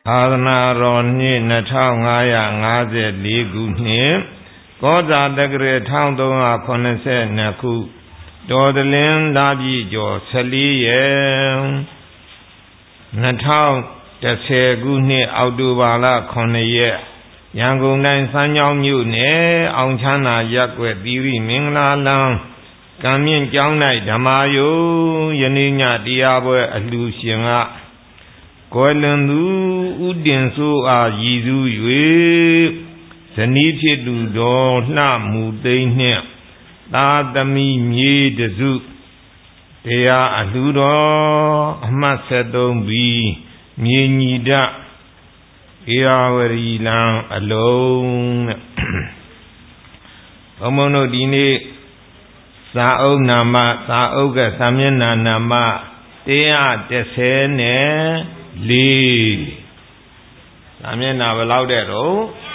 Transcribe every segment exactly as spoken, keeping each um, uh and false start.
သာသနာတော်နှစ်နှစ်ထောင်ငါးရာငါးဆယ်လေးခုနှစ်ကောဇာတက္ကရာတစ်ထောင်သုံးရာခုနှစ်ဆယ်နှစ်ခုတော်တလင်းလာပြည့်ကျော်ဆယ်လေးရက်နှစ်ထောင်တစ်ဆယ်ခုနှစ်အောက်တိုဘာလခုနှစ်ရက်ရန်ကုန်တိုင်းစမ်းချောင်းမြို့နယ်အောင်ချမ်းသာရပ်ကွက်သီရိမင်္ဂလာလမ်းကံမြင့်ကျောင်း၌ဓမ္မာယုံယနေ့ညတရားပွဲအလှူရှင်ကကွယ်လွန်သူဥတင်ဆိုးအားရည်စူး၍ဇနီးဖြစ်သူတော်လှမူသိန်းနှင့်သာသမီမြေတစုတရားအလှူတော်အမှတ်ဆက်သုံးပြီးမြေညီတဧရာဝတီလမ်းအလုံးတဲ့ဘုံဘုံတို့ဒီနေ့စာအုပ်နာမစာအုပ်ကစာမျက်နှာနာမတရားတစ်ဆယ်နဲ့လေးစာမျက်နှာဘယ်လောက်တဲ့တော့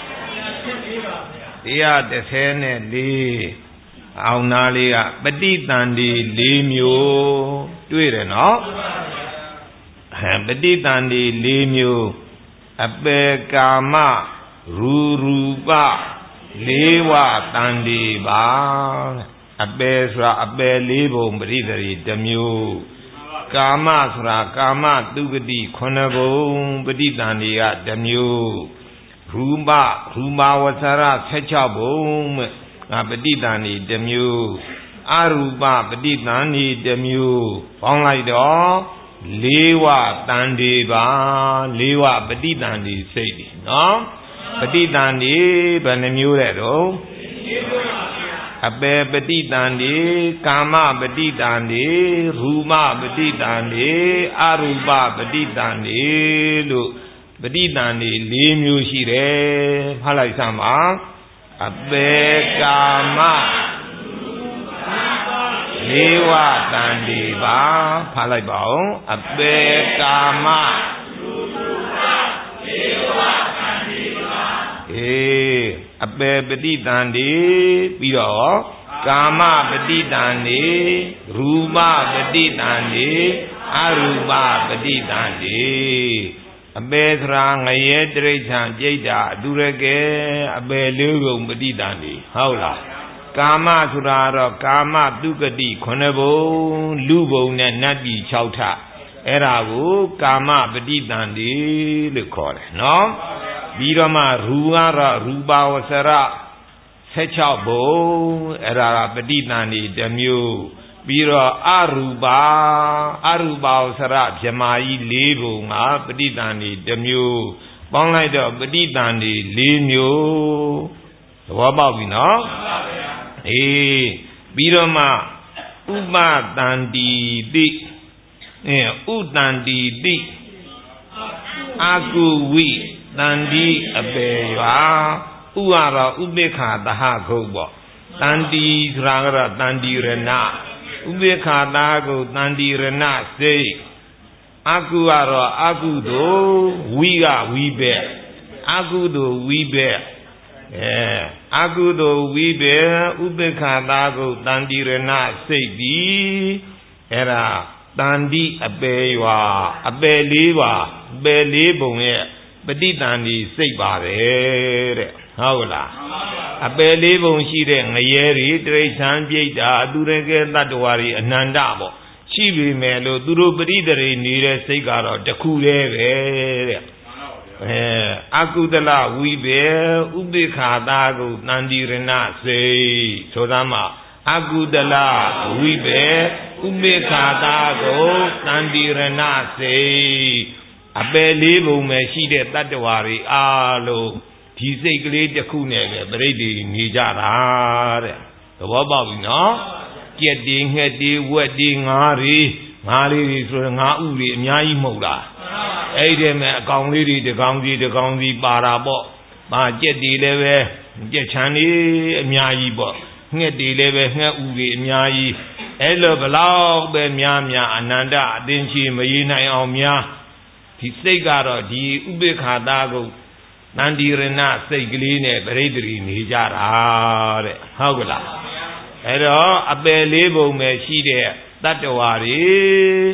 တရားတစ်ဆယ်နဲ့လေးအောင်နာလေးကပဋိသန္ဓေလေးမျိုးတွေ့တယ်နော်အဲပဋိသန္ဓေလေးမျိုးအပေကာမရူရူပလေးဝတန္ဓေပါအပေဆိုတာအပေလေးပုံပရိသေတစ်မျိုးကာမဆိုတာကာမတုဂတိခုနှစ်ဘုံပဋိသန္ဓေကတစ်မျိုးရူပရူပဝဆရဆယ်၆ဘုံမဲ့ပဋိသန္ဓေတစ်မျိုးအရူပပဋိသန္ဓေတစ်မျိုးပေါင်းလိုက်တော့လေးဝတန္ဓေပါလေးဝပဋိသန္ဓေစိတ်တွေနော်ပဋိသန္ဓေဘယ်နှမျိုးလဲတော့အပေပဋိသန္ဓေကာမပဋိသန္ဓေရူပပဋိသန္ဓေအရူပပဋိသန္ဓေလို့ပဋိသန္ဓေ၄မျိုးရှိတယ်ဖတ်လိုက်စမ်းပါအပေကာမလေးဝတန္ဓေပါဖတ်လိုက်ပါဦးအပေကာမအေးအပေပဋိသန္ဓေပြီးတော့ကာမပဋိသန္ဓေရူပပဋိသန္ဓေအရူပပဋိသန္ဓေအပေသရာငရဲတိဋ္ဌံပြိတ္တာအတုရကဲအပေလေးကုန်ပဋိသန္ဓေဟုတ်လားကာမဆိုတာတော့ကာမတုဂတိခုနှစ်ဘုံလူဘုံနဲ့နတ်ပြည်၆ထအဲ့ဒါကိုကာမပဋိသန္ဓေလို့ခေါ်တယ်နော်ပြီးတော့မှရူကတော့ရူပဝဆရဆယ်၆ဘုံအဲ့ဒါကပဋိသန္ဓေတစ်မျိုးပြီးတော့အရူပအရူပဝဆရဗြဟ္မာကြီး၄ဘုံကပဋိသန္ဓေတစ်မျိုးပေါင်းလိုက်တော့ပဋိသန္ဓေ၄မျိုးသဘောပေါက်ပြီနော်အေးပြီးတော့မှဥပတန္တိတိအဲဥတန္တိတိအကုဝိတန္တိအပေရွာဥကတော့ဥပိ္ပခာသဟခုတ်ပေါ့တန္တိဆိုတာကတော့တန္တိရဏဥပိ္ပခာသဟခုတ်တန္တိရဏစိတ်အကုကတော့အကုသိုလ်ဝိကဝိဘက်အကုသိုလ်ဝိဘက်အဲအကုသိုလ်ဝိဘက်ဥပိ္ပခာသဟခုတ်တန္တိရဏစိတ်ဒီအဲ့ဒါတန္တိအပေရွာအပေလေးပါအပေလေးပုံရဲ့ပဋိသန္ဓေစိတ်ပါတယ်တဲ့ဟုတ်လားအပေလေးပုံရှိတဲ့ငရဲတွေတိဋ္ဌံပြိတ္တာအတုရကဲတတ္တဝါတွေအနန္တပေါ့ရှိပြီမယ်လို့သူတို့ပရိသေတွေနေတဲ့စိတ်ကတော့တခုတည်းပဲတဲ့အဲအကုသလဝိဘေဥပိ္ပခာတာကိုတန္တိရဏစိတ်ဆိုသားမှာအကုသလဝိဘေဥပိ္ပခာတာကိုတန္တိရဏစိတ်အပယ်လေးပုံပဲရှိတဲ့တတ္တဝါတွေအားလုံးဒီစိတ်ကလေးတစ်ခုနဲ့ပဲပြိဋ္ဌိနေကြတာတဲ့သဘောပေါက်ပြီနော်ကြက်တွေငှက်တွေဝက်တွေငါးတွေငါးလေးတွေဆိုရင်ငါးဥတွေအများကြီးမဟုတ်လားအဲ့ဒီမဲ့အကောင်လေးတွေတကောင်စီတကောင်စီပါတာပေါ့ပါကြက်တွေလည်းပဲကြက်ချမ်းတွေအများကြီးပေါ့ငှက်တွေလည်းပဲငှက်ဥတွေအများကြီးအဲ့လိုဘလောက်ပဲများများအနန္တအသင်္ချေမရေနိုင်အောင်များဒီစိတ်ကတော့ဒီဥပိ္ပခာတာကိုတန္တိရဏစိတ်ကလေးနဲ့ပြိဋ္ဌိနေကြတာတဲ့ဟုတ်ကလားအဲ့တော့အပယ်လေးပုံပဲရှိတဲ့တတ္တဝါတွေ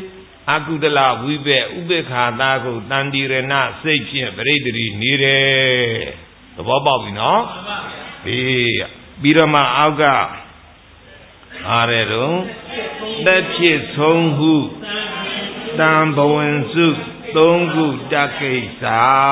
အကုသလဝိဘက်ဥပေက္ခတာကိုတန်တိရဏစိတ်ဖြင့်ပရိသေရီနေတယ်သဘောပေါက်ပြီနော်အေးပြီးတော့မှအောက်ကအားရတော့တက်ဖြစ်ဆုံးဟုတံဘဝင်စုသုံးခုတကိစ္စ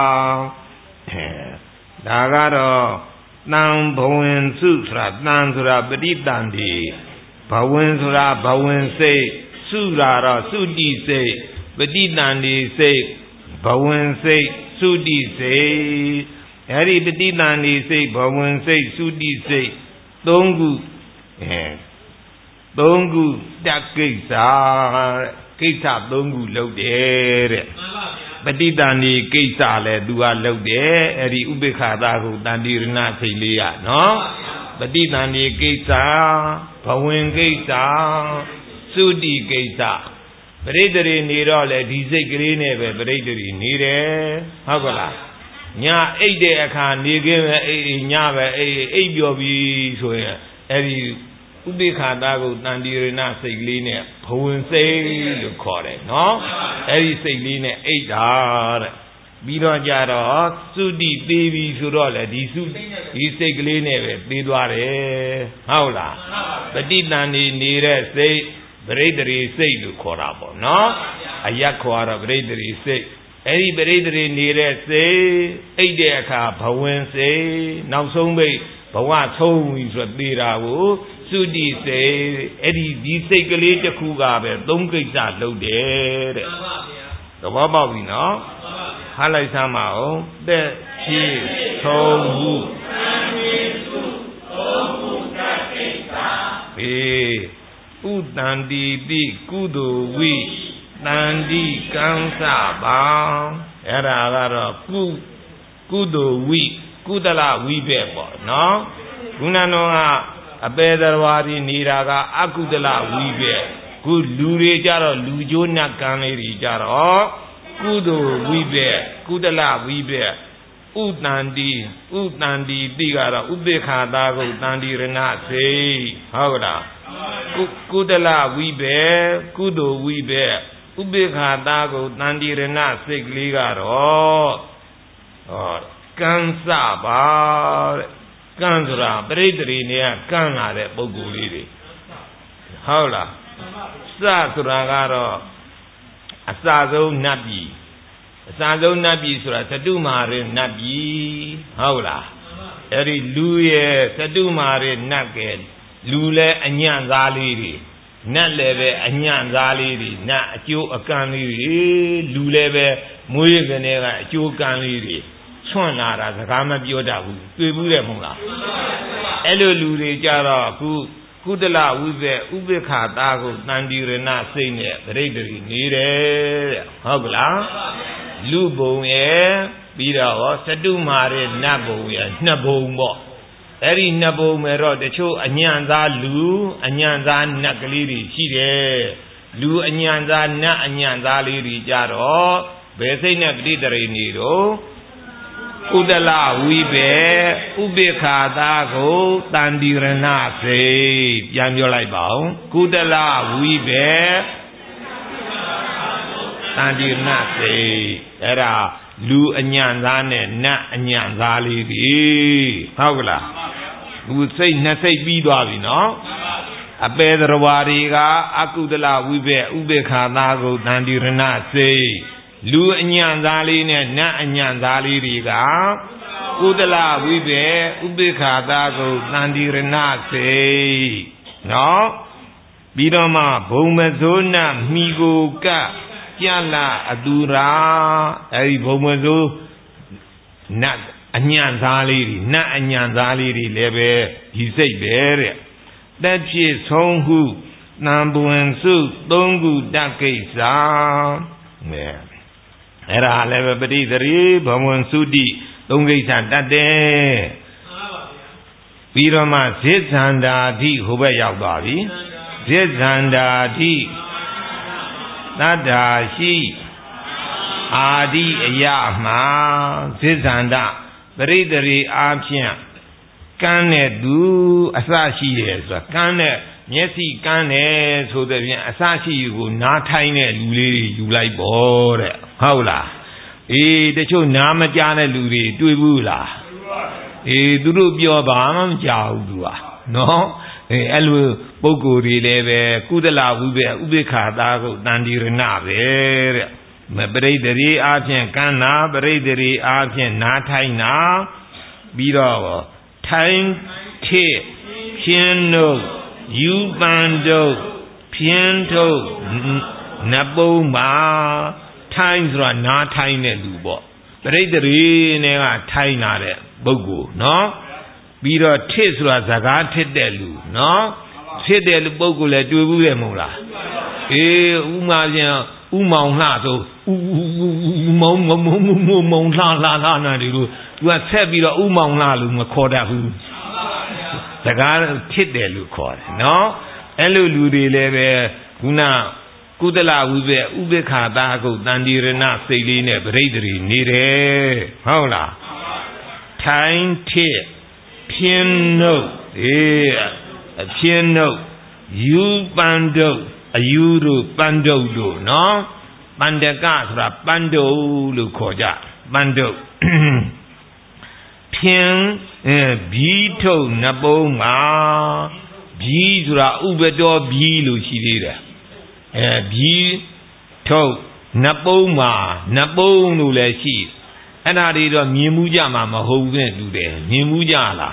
ဒါကတော့တံဘဝင်စုဆိုတာတံဆိုတာပဋိတန်ဒီဘဝင်ဆိုတာဘဝင်စိတ်စုတာတော့စုတိစိတ်ပဋိတန်ဒီစိတ်ဘဝင်စိတ်စုတိစိတ်အဲ့ဒီပဋိတန်ဒီစိတ်ဘဝင်စိတ်စုတိစိတ်သုံးခုအဲသုံးခုတကိစ္စကိစ္စသုံးခုလုပ်တယ်တဲ့ပဋိတန်ဒီကိစ္စလည်းသူကလုပ်တယ်အဲ့ဒီဥပေက္ခတာကိုတန်တိရဏစိတ်လေးရနော်ပဋိတန်ဒီကိစ္စဘဝင်ကိစ္စသုတိကိစ္စပရိသေရီနေတော့လေဒီစိတ်ကလေးနဲ့ပဲပရိသေရီနေတယ်ဟုတ်ကလားညအိတ်တဲ့အခါနေခင်းပဲအိတ်ညပဲအိတ်အိတ်ပြောပြီးဆိုရင်အဲ့ဒီဥပေက္ခတာကိုတန်တိရဏစိတ်ကလေးနဲ့ဘဝင်စိတ်လို့ခေါ်တယ်နော်အဲ့ဒီစိတ်လေးနဲ့အိတ်တာတဲ့ပြီးတော့ကြတော့သုတိသေးပြီဆိုတော့လေဒီသုဒီစိတ်ကလေးနဲ့ပဲသေးသွားတယ်ဟုတ်လားပဋိတန်ဒီနေတဲ့စိတ်ပရိသေရီစိတ်လို့ခေါ်တာပေါ့နော်အယက်ခေါ်တော့ပရိသေရီစိတ်အဲ့ဒီပရိသေရီနေတဲ့စိတ်အိတ်တဲ့အခါဘဝင်စိတ်နောက်ဆုံးပိတ်ဘဝဆုံးပြီဆိုသေးတာကိုသုတိစိတ်အဲ့ဒီဒီစိတ်ကလေးတစ်ခုကပဲသုံးကိစ္စလုပ်တယ်တဲ့သဘောပေါက်ပြီနော်ဟားလိုက်စမ်းပါဦးတဲ့ဖြည့်ဆုံးမှုဘေးဥတန္တိပိကုသိုလ်ဝိတန္တိကံစပါအဲ့ဒါကတော့ကုကုသိုလ်ဝိကုသလဝိဘက်ပေါ့နော်ခုနကအပေသရဝါဒီနေတာကအကုသလဝိဘက်ခုလူတွေကြတော့လူကျိုးနတ်ကံလေးတွေကြတော့ကုသိုလ်ဝိဘက်ကုသလဝိဘက်ဥတန္တိဥတန္တိတိကတော့ဥပေက္ခတာကိုတန်တိရဏစိတ်ဟုတ်လားကုသလဝိဘက်ကုသိုလ်ဝိဘက်ဥပေက္ခတာကိုတန်တိရဏစိတ်ကလေးကတော့ဟောကံစပါတဲ့ကံဆိုတာပရိသေရီနေကကံလာတဲ့ပုဂ္ဂိုလ်လေးတွေဟုတ်လားစဆိုတာကတော့အစဆုံးနတ်ပြည်အစဆုံးနတ်ပြည်ဆိုတာသတုမာရနတ်ပြည်ဟုတ်လားအဲ့ဒီလူရဲ့သတုမာရနတ်ကဲလူလည်းအညံ့သားလေးတွေနတ်လည်းပဲအညံ့သားလေးတွေနတ်အကျိုးအကံလေးတွေလူလည်းပဲမွေးကနေကအကျိုးကံလေးတွေဆွန့်လာတာစကားမပြောတတ်ဘူးတွေ့ဘူးတယ်မဟုတ်လားအဲ့လိုလူတွေကြတော့အခုကုသလဝိဘက်ဥပေက္ခတာကိုတန်တိရဏစိတ်နဲ့ပရိသေရီနေတယ်တဲ့ဟုတ်ကလားလူဘုံရဲ့ပြီးတော့သတုမာရနတ်ဘုံရဲ့နှစ်ဘုံပေါ့အဲ့ဒီနှစ်ဘုံမဲ့တော့တချို့အညံ့သားလူအညံ့သားနတ်ကလေးတွေရှိတယ်လူအညံ့သားနတ်အညံ့သားလေးတွေကြတော့ဘယ်စိတ်နဲ့ပရိသေရီနေတော့ကုသလဝိဘက်ဥပေက္ခတာကိုတန်တိရဏစိတ်ပြန်ပြောလိုက်ပါဦးကုသလဝိဘက်တန်တိရဏစိတ်အဲ့ဒါလူအညံ့သားနဲ့နတ်အညံ့သားလေးတွေဟုတ်ကလားသူစိတ်နှစ်စိတ်ပြီးသွားပြီနော်အပေသရဝါတွေကအကုသလဝိဘက်ဥပေက္ခတာကိုတန်တိရဏစိတ်လူအညံ့သားလေးနဲ့နတ်အညံ့သားလေးတွေကကုသလဝိဘက်ဥပေက္ခတာကိုတန်တိရဏစိတ်နော်ပြီးတော့မှဘုံမဇိုးနတ်မိကိုကကြလာအတူရာအဲဒီဘုံမဇိုးနတ်အညံ့သားလေးတွေနတ်အညံ့သားလေးတွေလည်းပဲဒီစိတ်ပဲတဲ့တက်ဖြစ်ဆုံးဟုတန်ပွင်စုသုံးခုတကိစ္စနဲ့အဲ့ဒါလည်းပဲပရိသေရီဘဝံသုတိသုံးကိစ္စတတ်တယ်ပြီးတော့မှဇိဇန္တာတိဟိုဘက်ရောက်သွားပြီဇိဇန္တာတိတတ္တာရှိအာဒီအယမှာဇိဇန္တာပရိသေရီအားဖြင့်ကမ်းတဲ့သူအစရှိတယ်ဆိုတာကမ်းတဲ့မျက်စိကန်းတယ်ဆိုတဲ့ဖြင့်အစရှိကိုနားထိုင်းတဲ့လူလေးတွေယူလိုက်ပေါ့တဲ့ဟုတ်လားအေးတချို့နားမကြားတဲ့လူတွေတွေ့ဘူးလားအေးသူတို့ပြောပါမှမကြောက်ဘူးသူကနော်အေးအဲ့လိုပုဂ္ဂိုလ်တွေလည်းပဲကုသလဝိဘေဥပေက္ခတာကိုတန်တိရဏပဲတဲ့မပရိသေရီအားဖြင့်ကန်းနာပရိသေရီအားဖြင့်နားထိုင်းနာပြီးတော့ထိုင်းထိဖြင်းတို့ယူပန်တို့ဖြင်းထုတ်နပုံးပါထိုင်းဆိုတာနားထိုင်းတဲ့လူပေါ့ပရိသေရီနဲ့ကထိုင်းလာတဲ့ပုဂ္ဂိုလ်နော်ပြီးတော့ထစ်ဆိုတာစကားထစ်တဲ့လူနော်ဖြစ်တဲ့လူပုဂ္ဂိုလ်လည်းတွေ့ဘူးတယ်မဟုတ်လားအေးဥမာပြန်ဥမောင်လှဆိုဥဥမောင်မောင်မောင်လှလှလှနာဒီလိုသူကဆက်ပြီးတော့ဥမောင်လှလို့မခေါ်တတ်ဘူးစကားဖြစ်တယ်လို့ခေါ်တယ်နော်အဲ့လိုလူတွေလည်းပဲခုနကုသလဝိဘေဥပေက္ခတာကုတန်တိရဏစိတ်လေးနဲ့ပရိသေရီနေတယ်ဟုတ်လားထိုင်းထစ်ဖြင်းနှုတ်အေးအဖြင်းနှုတ်ယူပန်တုတ်အယူတို့ပန်တုတ်တို့နော်ပန္တကဆိုတာပန်တုတ်လို့ခေါ်ကြပန်တုတ်ဖြင်းအဲဘီထုတ်နပုံးမှာဘီဆိုတာဥပတောဘီလို့ရှိသေးတယ်အဲဘီထုတ်နပုံးမှာနပုံးလို့လည်းရှိအဲ့ဒါတွေတော့မြင်မှုကြမှာမဟုတ်ဘူးနဲ့တူတယ်မြင်မှုကြလား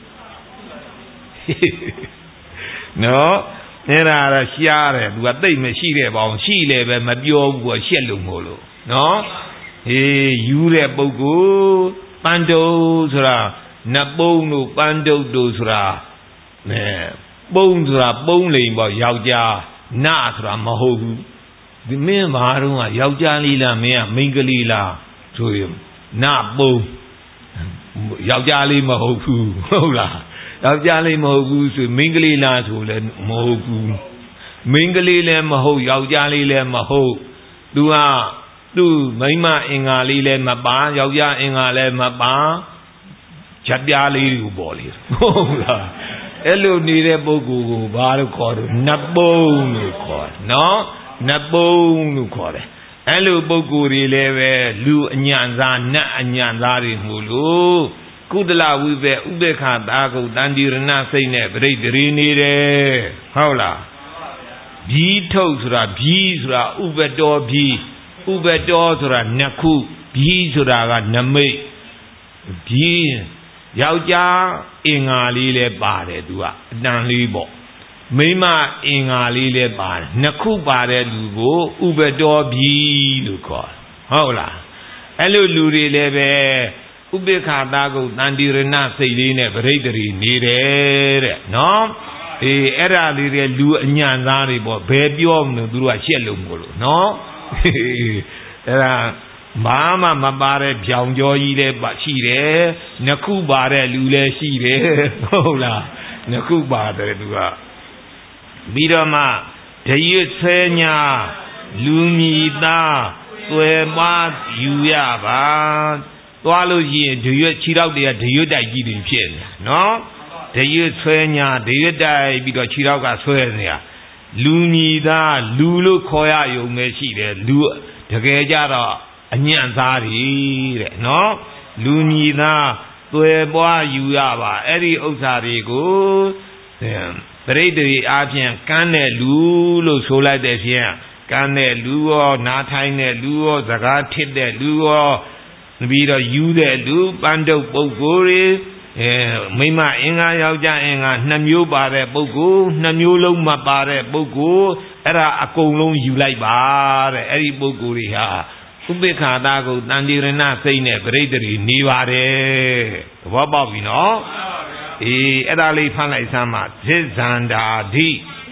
နော်အဲ့ဒါတော့ရှားတယ်သူကသိမ့်မရှိတဲ့ပေါင်းရှိလေပဲမပြောဘူးကိုရှက်လို့မို့လို့နော်ဟေးယူတဲ့ပုဂ္ဂိုလ်ပန်းတုံဆိုတာနပုံးတို့ပန်းတုတ်တို့ဆိုတာအဲပုံးဆိုတာပုံးလိန်ပေါ့ယောက်ျားနဆိုတာမဟုတ်ဘူးဒီမင်းဘာတော့ကယောက်ျားလေးလားမင်းကမိန်းကလေးလားဆိုရင်နပုံးယောက်ျားလေးမဟုတ်ဘူးဟုတ်လားယောက်ျားလေးမဟုတ်ဘူးဆိုမိန်းကလေးလားဆိုလည်းမဟုတ်ဘူးမိန်းကလေးလည်းမဟုတ်ယောက်ျားလေးလည်းမဟုတ်သူကသူ့မိန်းမအင်္ဂါလေးလည်းမပါယောက်ျားအင်္ဂါလည်းမပါချက်ပြားလေးကိုပေါ်လေဟုတ်လားအဲ့လိုနေတဲ့ပုဂ္ဂိုလ်ကိုဘာလို့ခေါ်တော့နတ်ပုံးလို့ခေါ်နော်နတ်ပုံးလို့ခေါ်တယ်အဲ့လိုပုဂ္ဂိုလ်တွေလည်းပဲလူအညံသားနတ်အညံသားတွေမို့လို့ကုသလဝိဘေဥပေက္ခတာကုတန်တိရဏစိတ်နဲ့ပရိသေရီနေတယ်ဟုတ်လားဘီထုတ်ဆိုတာဘီဆိုတာဥပတောဘီဥပတောဆိုတာနှစ်ခုဘီဆိုတာကနမိတ်ဘီယောက်ျားအင်္ဂါလေးလည်းပါတယ်သူကအတန်လေးပေါ့မိန်းမအင်္ဂါလေးလည်းပါတယ်နှစ်ခုပါတဲ့လူကိုဥပတောဘီလို့ခေါ်ဟုတ်လားအဲ့လိုလူတွေလည်းပဲဥပေက္ခတာကုတန်တိရဏစိတ်လေးနဲ့ပရိသေရီနေတယ်တဲ့နော်အေးအဲ့ဒါလေးတွေလူအညံ့သားတွေပေါ့ဘယ်ပြောမလို့သူတို့ကရှက်လို့မို့လို့နော်အဲ့ဒါဘာမှမပါတဲ့ဖြောင်ကြောကြီးလည်းရှိတယ်နှစ်ခုပါတဲ့လူလည်းရှိတယ်ဟုတ်လားနှစ်ခုပါတယ်သူကပြီးတော့မှဒရွတ်ဆဲညာလူမြည်သားသွယ်ပါယူရပါသွားလို့ရှိရင်ဒရွတ်ခြေထောက်တွေကဒရွတ်တိုက်ကြီးတွေဖြစ်နေနော်ဒရွတ်ဆွဲညာဒရွတ်တိုက်ပြီးတော့ခြေထောက်ကဆွဲနေတာလူမြည်သားလူလို့ခေါ်ရယုံပဲရှိတယ်လူတကယ်ကြတော့အညံ့သားတွေတဲ့နော်လူမြည်သားသွယ်ပွားယူရပါအဲ့ဒီဥစ္စာတွေကိုပရိသေရီအားဖြင့်ကမ်းတဲ့လူလို့ဆိုလိုက်တဲ့ဖြင့်ကမ်းတဲ့လူရောနားထိုင်တဲ့လူရောစကားထစ်တဲ့လူရောပြီးတော့ယူတဲ့လူပန်းတုပ်ပုဂ္ဂိုလ်တွေအဲမိမအင်္ဂါယောက်ျားအင်္ဂါနှစ်မျိုးပါတဲ့ပုဂ္ဂိုလ်နှစ်မျိုးလုံးမပါတဲ့ပုဂ္ဂိုလ်အဲ့ဒါအကုန်လုံးယူလိုက်ပါတဲ့အဲ့ဒီပုဂ္ဂိုလ်တွေဟာဥပေက္ခတာကိုတန်တိရဏစိတ်နဲ့ပရိသေရီနေပါတယ်သဘောပေါက်ပြီနော်အေးအဲ့ဒါလေးဖမ်းလိုက်စမ်းပါသစ္ဆန္ဒာဓိ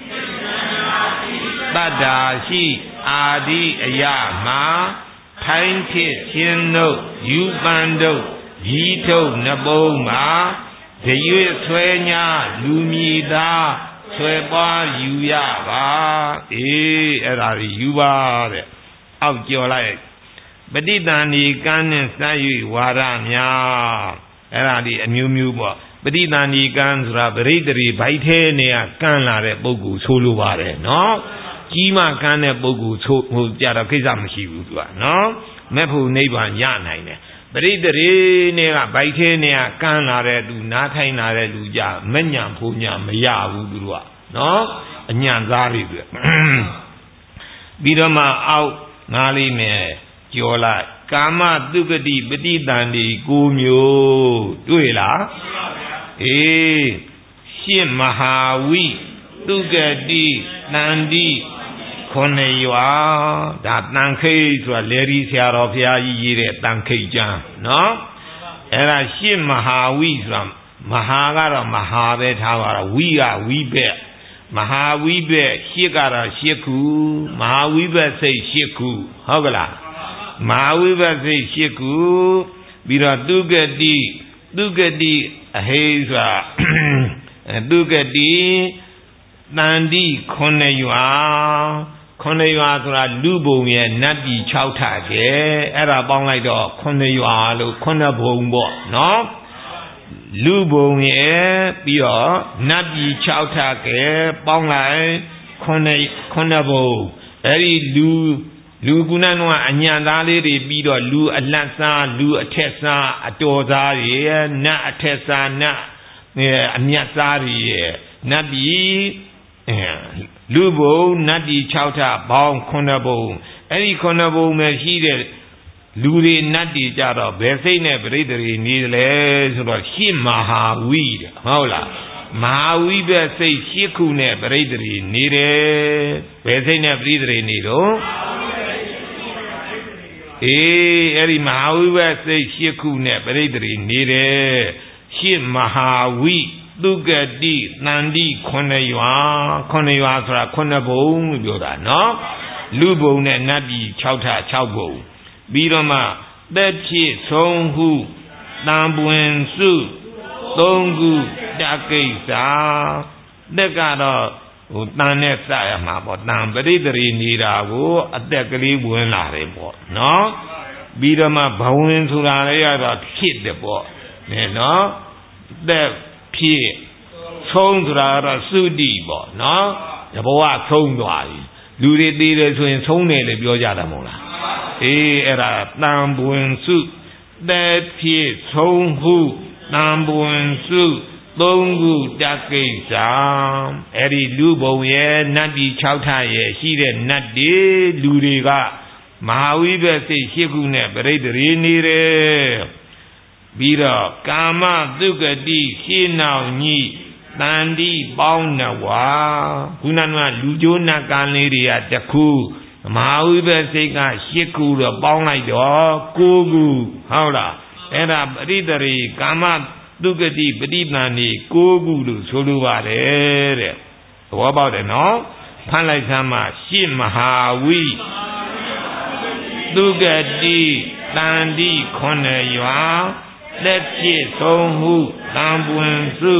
တတ္တာရှိအာဒီအယမှာထိုင်းဖြစ်ခြင်းတို့ယူပန်တို့ရီထုတ်နပုံးမှာဒရွေဆွဲညာလူမြည်သားဆွဲပွားယူရပါအေးအဲ့ဒါကြီးယူပါတဲ့အောက်ကြော်လိုက်ပဋိသန္ဓေကံနဲ့စမ်း၍ဝါရများအဲ့ဒါဒီအမျိုးမျိုးပေါ့ပฏิตันดีกันဆိုတာပရိသေတွေဘိုက်ထဲနေကကန်းလာတဲ့ပုဂ္ဂိုလ်ဆိုလိုပါတယ်နော်ကြီးမှကန်းတဲ့ပုဂ္ဂိုလ်ဆိုဟိုကြတော့ကိစ္စမရှိဘူးသူကနော်မဲ့ဖို့နိဗ္ဗာန်ရနိုင်တယ်ပရိသေတွေနေကဘိုက်ထဲနေကကန်းလာတဲ့သူနားထိုင်လာတဲ့လူကြမညံဖို့ညမရဘူးသူတို့ကနော်အညံသားတွေပြပြီးတော့မှအောက်ငါးလေးနဲ့ကြော်လိုက်ကာမတုဂတိပฏิတန်ဒီကိုမျိုးတွေ့လားအေးရှစ်မဟာဝိတုဂတိတန်ဒီခုနှစ်ရွာဒါတန်ခိတ်ဆိုတာလေရီဆရာတော်ဘုရားကြီးရေးတဲ့တန်ခိတ်ကျမ်းနော်အဲ့ဒါရှစ်မဟာဝိဆိုတာမဟာကတော့မဟာပဲထားပါတော့ဝိကဝိဘက်မဟာဝိဘက်ရှစ်ကတော့ရှစ်ခုမဟာဝိဘက်စိတ်ရှစ်ခုဟုတ်ကလားမဟာဝိဘတ်စိတ်ရှစ်ခုပြီးတော့တုဂတိတုဂတိအဟိဆိုတာတုဂတိတန်တိခုနှစ်ရွာခုနှစ်ရွာဆိုတာလူဘုံရဲ့နတ်ပြည်၆ထပ်ကျဲအဲ့ဒါပေါင်းလိုက်တော့ခုနှစ်ရွာလို့ခုနှစ်ဘုံပေါ့နော်လူဘုံရဲ့ပြီးတော့နတ်ပြည်၆ထပ်ကျဲပေါင်းလိုက်ခုနှစ်ခုနှစ်ဘုံအဲ့ဒီလူလူကုဏကအညံသားလေးတွေပြီးတော့လူအလတ်စားလူအထက်စားအတော်သားတွေနတ်အထက်စားနတ်အမြတ်စားတွေနတ်ပြည်လူဘုံနတ်ပြည်၆ထပ်ပေါင်းခုနှစ်ဘုံအဲ့ဒီခုနှစ်ဘုံပဲရှိတဲ့လူတွေနတ်တွေကြတော့ဘယ်စိတ်နဲ့ပြိတ္တိနေတယ်လဲဆိုတော့ရှစ်မဟာဝိတဲ့ဟုတ်လားမဟာဝိဘက်စိတ်ရှစ်ခုနဲ့ပြိတ္တိနေတယ်ဘယ်စိတ်နဲ့ပြိတ္တိနေတော့အေးအဲ့ဒီမဟာဝိဘတ်စိတ်ရှစ်ခုနဲ့ပရိသေတွေနေတယ်ရှစ်မဟာဝိတုဂတိတန်တိခုနှစ်ရွာခုနှစ်ရွာဆိုတာခုနှစ်ဘုံလို့ပြောတာနော်လူဘုံနဲ့နတ်ပြည်၆ထပ်၆ဘုံပြီးတော့မှသက်ဖြစ်ဆုံးဟုတံပွင်စုသုံးခုတကိစ္စသက်ကတော့ဟိုတန်နဲ့စရမှာပေါ့တန်ပရိသေရီနေတာကိုအသက်ကလေးဝင်လာတယ်ပေါ့နော်ပြီးတော့မှဘဝင်ဆိုတာလည်းရတော့ဖြစ်တယ်ပေါ့နဲနော်သက်ဖြစ်ဆုံးဆိုတာတော့သုတိပေါ့နော်တဘဝဆုံးသွားပြီလူတွေသေးတယ်ဆိုရင်ဆုံးတယ်လို့ပြောကြတာမဟုတ်လားအေးအဲ့ဒါတန်ပွင်စုသက်ဖြစ်ဆုံးဟုတန်ပွင်စုသုံးခုတကိစ္စအဲ့ဒီလူဘုံရဲ့နတ်ပြည်၆ထပ်ရဲ့ရှိတဲ့နတ်တွေလူတွေကမဟာဝိဘတ်စိတ်ရှစ်ခုနဲ့ပြိတ္တိနေတယ်ပြီးတော့ကာမသုဂတိရှင်းနောက်ညိတန်တိပေါင်းနဝါခုနကလူကျိုးနတ်ကံလေးတွေကတခုမဟာဝိဘတ်စိတ်ကရှစ်ခုတော့ပေါင်းလိုက်တော့ကိုးခုဟုတ်လားအဲ့ဒါပြိတ္တိကာမသုဂတိပฏิတန်ဒီကိုးခုလို့ဆိုလိုပါတယ်တဲ့သဘောပေါက်တယ်နော်ဖတ်လိုက်စမ်းမှရှစ်မဟာဝိသုဂတိတန်တိခုနှစ်ရွာလက်ဖြစ်ဆုံးဟုတံပွင်စု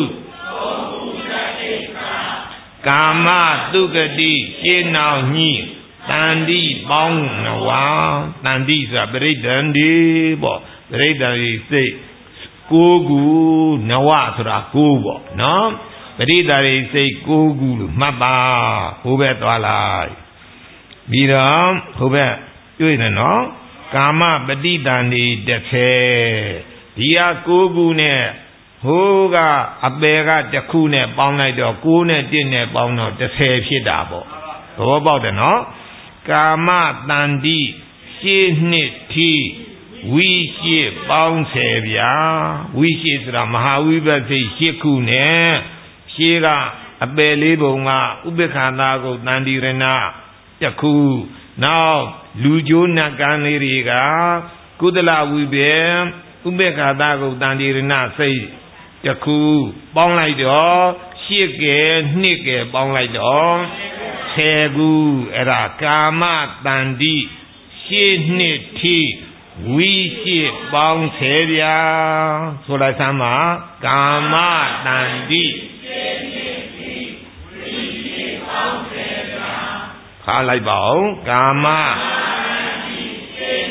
ကာမသုဂတိရှင်းနောက်ညိတန်တိပေါင်းနဝါတန်တိဆိုတာပရိဒန္ဒီပေါ့ပရိဒန္ဒီစိတ်ကိုးခုနဝဆိုတာကိုးပေါ့နော်ပရိသရိစိတ်ကိုးခုလို့မှတ်ပါဟိုဘက်သွားလိုက်ပြီးတော့ဟိုဘက်တွေ့တယ်နော်ကာမပฏิတန်ဒီတစ်ဆယ်ဒီဟာကိုးခုနဲ့ဟိုးကအပေကတစ်ခုနဲ့ပေါင်းလိုက်တော့ကိုးနဲ့တစ်နဲ့ပေါင်းတော့တစ်ဆယ်ဖြစ်တာပေါ့သဘောပေါက်တယ်နော်ကာမတန်ဒီရှင်းနှစ်ထိဝိရှိပေါင်းဆယ်ဗျာဝိရှိဆိုတာမဟာဝိပဿိရှစ်ခုနဲ့ရှေးကအပယ်လေးပုံကဥပ္ပခာတာကိုတန်တိရဏတစ်ခုနောက်လူကျိုးနတ်ကံလေးတွေကကုသလဝိပေဥပ္ပခာတာကိုတန်တိရဏစိတ်တစ်ခုပေါင်းလိုက်တော့ရှစ်ကဲနှစ်ကဲပေါင်းလိုက်တော့ဆယ်ခုအဲ့ဒါကာမတန်တိရှစ်နှစ်ထိဝိရှိပေါင်းဆယ်ဗျာဆိုလိုက်စမ်းပါကာမတန်တိခါလိုက်ပါဦးကာမ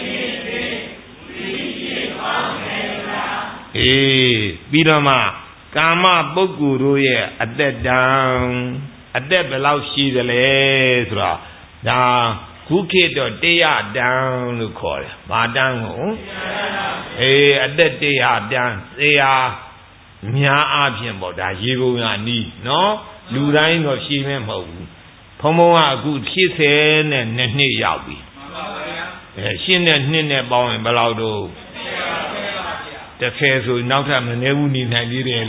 အေးပြီးတော့မှ Kama Boguru at that down at that below she the letra down cooked or they are down to call Madame eh at that they are down they are Mia Abian Boda Yigo Ni no Lurain or she memo Pomoa good kitten and Nene Yabi Shin and Nene Bow and Balado The case will not have a new in Nigeria.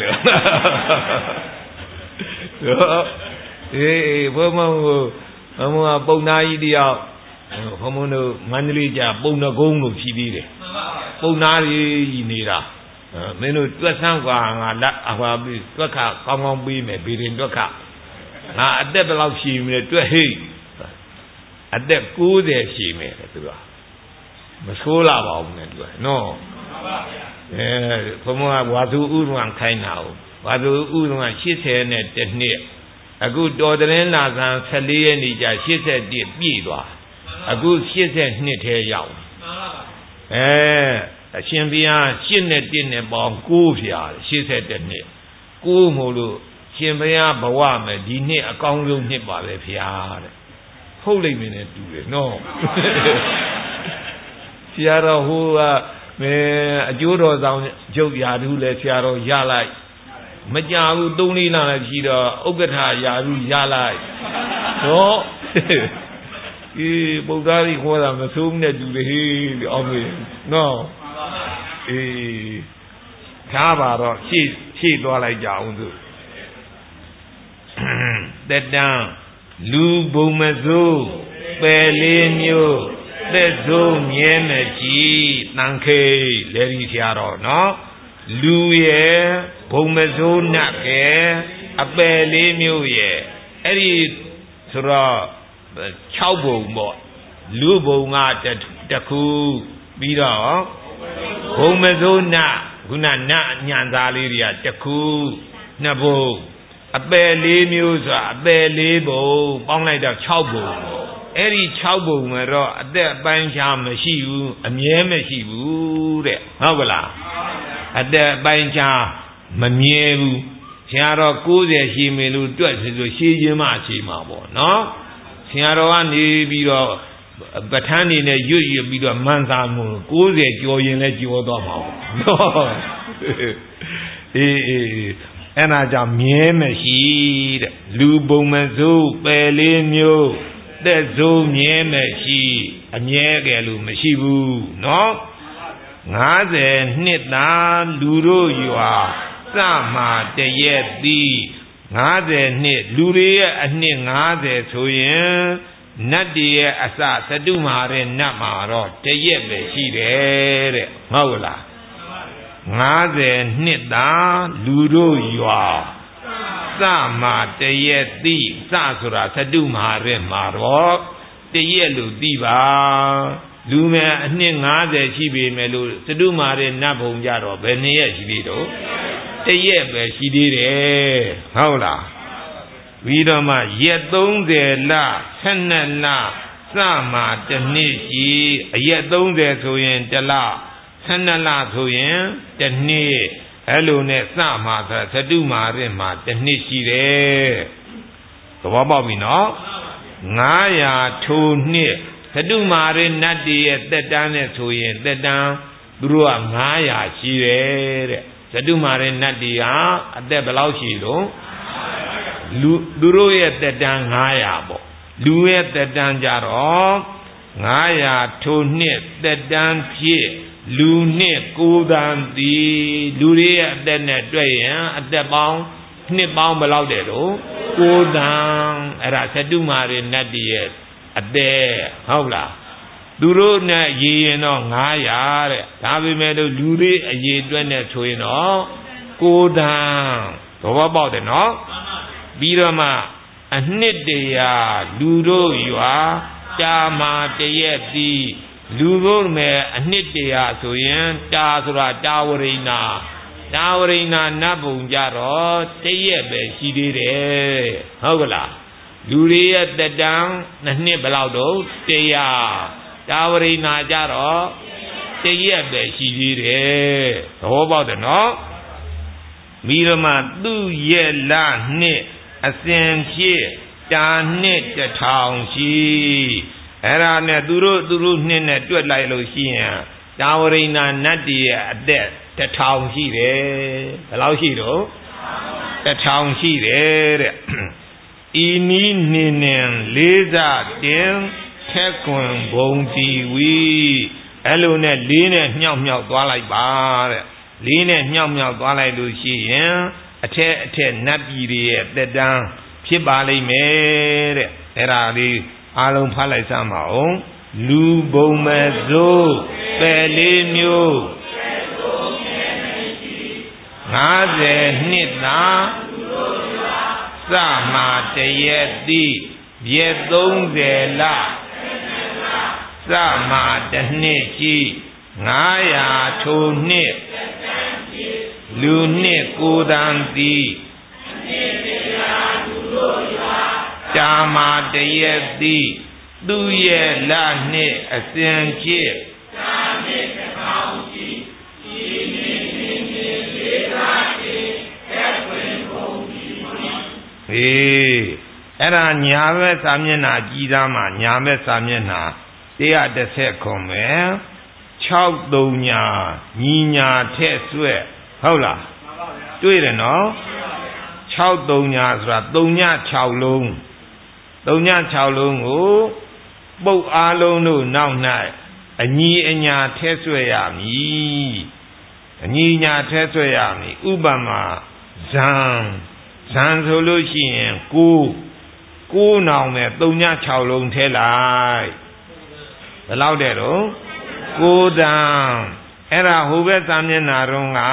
Eh, Pomo, Pomo, Bona idea, Pomono, Manrija, Bona Gono, Chibire, Bonari, Nira, Menu, Twasanga, Awabi, Twaka, Common Beam, Birin Doka. Now, at that below she made to a hay. At that good there she made it to her. Mascola about no. Eh, Pomo, Wadu Uruan kind now. Wadu Uruan, she said, that near. A good daughter in Lazan, Sally and Ija, she said, dear Bidwa. A good she said, knit her young. Eh, a champion, she net in a bomb, Guvia, she said, that near. Gumulu, champion, Bawame, Dine, a congo nip by the Piar. Holy minute, do it, no. Sierra, who, uh, a judo down, Joe Yadu, let Sierra Yala. Majalu Doni Nana Gida, Ogata Yaru Yala. No, eh, Bogari, what I'm assuming that you the of me. No, eh, Kaba, she, she, like Jaundu. That down, Lu Bumazu, Belinio, the Zoom Yemeji, Nanke, Lady Tiaro, no? Luye, Pomazo Nake, a belly mule, Eddie Sura Chaubo mo, Lubo mat the coup, Bida, Pomazo na, Guna na Nyanzaliria, the coup, Nabo, a belly muse, a belly bow, on like the Chaubo, Eddie Chaubo, a dead banjam, a shiu, a miemeshiu, Hogala. At the Bancha Mamievu, Siaro Kuze Shimelu, Shijima Chimabo, no? Siaro and Bido Batani, you be the Manzamu, Kuze Joy let you no. And I jam Yemeshi, Lubomazu, Belinio, the Zoom Yemeshi, a Yagalu Meshibu, no? Naze Nita Luro you are Sama de Yeti Naze Nit Luria and Naze Soyen Nadia Asa Sadumare Namaro de Yebe Shire Maula Naze Nita Luro you are Sama de Yeti Sasura Sadumare Maro de Yelu Diva Lume Ninga Chibi Melu, Sedumare Nabum Yaro, Benia Chibido, a yebe she did it. Hola. Vidoma yet don't there la, Senna la, Sama the Nishi, a yet don't there to yen the la, Senna la to yen, the ni, Elune Sama, the Sedumare ma, the Nishi. The Wababino Naya to ni. Sadumare Nadi at the dane to yen, the down, Brua Maya, she read. Sadumare Nadia at the Belauchido, Luru at the dan Hayabo, Lu at the dan Jaro, Naya to knit the dan pie, Lu knit Kudan the Luri at the net at the bound, knit bound below the Kudan at Sadumare Nadia. At there, Howla. Duro na ye no ngaya, Tabi made a luri a ye dwene to you know, go down. So about the no? Birama, a knit dea, Ludo you are, Dama de yeti, Ludo me a knit dea, so yen, Tazura, Dawarina, Dawarina Nabu Jaro, Tayebe, she did it. Howla. Luria the down, Nani Belado, Teya, Dowry Najaro, Tayebe, she did it. How about the no? မိရမသူ့ရဲ့လာနှစ်အစဉ်ဖြစ်တာနှစ်တထောင်ရှိအဲ့ဒါနဲ့သူတို့သူတို့နှစ်နဲ့တွက်လိုက်လို့ရှိရင်တာဝရိဏနတ်တည်းရဲ့အသက်တထောင်ရှိတယ်ဘယ်လောက်ရှိတော့တထောင်ရှိတယ်တဲ့ဤနီးနေနေလေးစားတင်ထက်ကွန်ဘုံတီဝီအဲ့လိုနဲ့လေးနဲ့မြောက်မြောက်သွားလိုက်ပါတဲ့လေးနဲ့မြောက်မြောက်သွားလိုက်လို့ရှိရင်အထက်အထက်နတ်ပြည်တွေရဲ့တက်တန်းဖြစ်ပါလိမ့်မယ်တဲ့အဲ့ဒါလေးအားလုံးဖတ်လိုက်စမ်းပါဦးလူဘုံမဲ့စိုးပယ်လေးမျိုးငါးဆယ်နှစ်သာစမာတရက်တိရက်သုံးဆယ်လစမာတစ်နှစ်ရှိငါးရာထိုနှစ်လူနှစ်ကိုတန်သည်တာမာတရက်သည်သူရဲ့လနှစ်အစဉ်ဖြစ်တာနှစ်တစ်ထောင်ရှိဒီနေ့နေ့နေ့လေးသာတင်သက်ဝင်ကုန်ပြီဟေးအဲ့ဒါညာဘက်စာမျက်နှာကြီးသားမှာညာဘက်စာမျက်နှာတရားတစ်ဆက်ခွန်မယ်၆သုံးညာညီညာထက်ဆွဲဟုတ်လားတွေ့တယ်နော်၆သုံးညာဆိုတာသုံးည၆လုံးသုံးည၆လုံးကိုပုတ်အားလုံးတို့နောက်၌အညီအညာထက်ဆွဲရမည်အညီညာထက်ဆွဲရမည်ဥပမာဇံဇံဆိုလို့ရှိရင်ကိုကိုနောင်မဲ့သုံးည၆လုံးထဲလိုက်ဘယ်လောက်တဲ့တော့ကိုတန်အဲ့ဒါဟိုဘက်စာမျက်နှာတော့က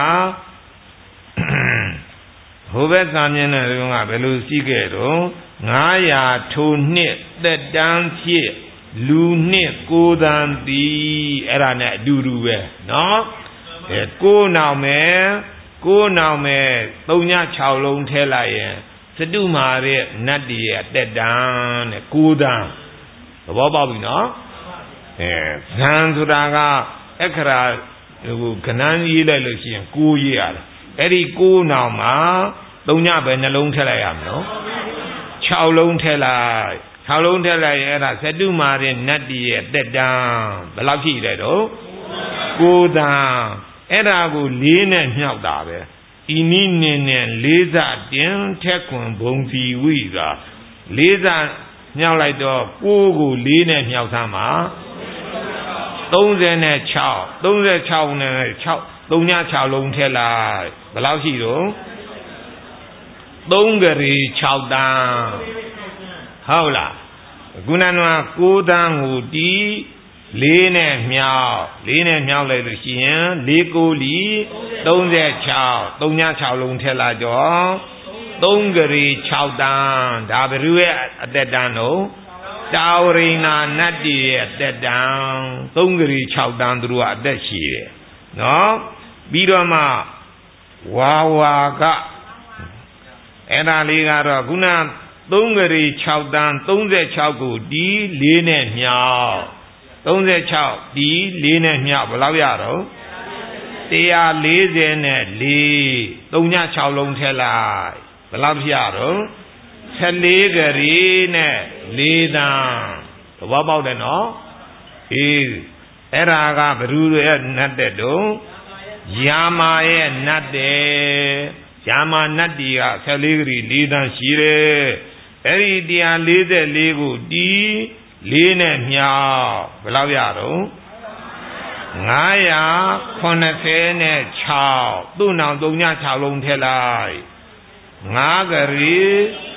ဟိုဘက်စာမျက်နှာတော့ကဘယ်လိုရှိခဲ့တော့ငါးရာထိုနှစ်သက်တမ်းဖြစ်လူနှစ်ကိုတန်သည်အဲ့ဒါနဲ့အတူတူပဲနော်အဲကိုနောင်မဲ့ကိုနောင်မဲ့သုံးည၆လုံးထဲလိုက်ရင်စတုမာရဲ့နတ်တည်းရဲ့တက်တန်းတဲ့ကိုတန်သဘောပေါက်ပြီနော်အဲဇံဆိုတာကအခရာဟိုကဏ္ဍရေးလိုက်လို့ရှိရင်ကိုရေးရတယ်အဲ့ဒီကိုနောင်မှာသုံးညပဲနှလုံးထည့်လိုက်ရမယ်နော်၆လုံးထည့်လိုက်၆လုံးထည့်လိုက်ရင်အဲ့ဒါစတုမာရဲ့နတ်တည်းရဲ့တက်တန်းဘယ်လောက်ရှိလဲတော့ကိုတန်အဲ့ဒါကိုလေးနဲ့မြောက်တာပဲဤနည်းနဲ့နဲ့လေးစားတင်ထက်ခွန်ဘုံစီဝိသာလေးစားမြောက်လိုက်တော့ကိုးကိုလေးနဲ့မြောက်သားမှာသုံးဆယ်နဲ့၆ သုံးဆယ်၆နဲ့၆သုံးည၆လုံးထည့်လိုက်ဘယ်လောက်ရှိတော့သုံးကလေး၆တန်းဟုတ်လားခုနကကိုးတန်းကိုတီးလေးနဲ့မြောက်လေးနဲ့မြောက်လိုက်လို့ရှိရင်လေးကိုလီသုံးဆယ်၆ သုံးည၆လုံးထည့်လိုက်တော့သုံးကလေး၆တန်းဒါဘယ်သူရဲ့အသက်တန်းတော့တာဝရိဏနတ်တည်းရဲ့အသက်တန်းသုံးကလေး၆တန်းသူတို့ကအသက်ရှိတယ်နော်ပြီးတော့မှဝါဝါကအဲ့ဒါလေးကတော့ခုနသုံးကလေး၆တန်းသုံးဆယ်၆ကိုဒီလေးနဲ့မြောက်သုံးဆယ်၆ဒီလေးနဲ့မြောက်ဘယ်လောက်ရတော့တရားလေးဆယ်နဲ့လေးသုံးည၆လုံးထည့်လိုက်ဘယ်လောက်ဖြစ်ရတော့ဆယ်လေးကလေးနဲ့လေးတန်းသဘောပေါက်တယ်နော်အေးအဲ့ဒါကဘ누구ရဲ့နတ်တဲ့တော့ယာမာရဲ့နတ်တဲ့ယာမာနတ်တီကဆယ်လေးကလေးလေးတန်းရှိတယ်အဲ့ဒီတရားလေးဆယ်လေးကိုတီးလေးနဲ့မြောက်ဘယ်လောက်ရတော့ငါးရာခုနှစ်ဆယ်နဲ့၆သူ့နောင်သုံးည၆လုံးထည့်လိုက်ငါးကလေး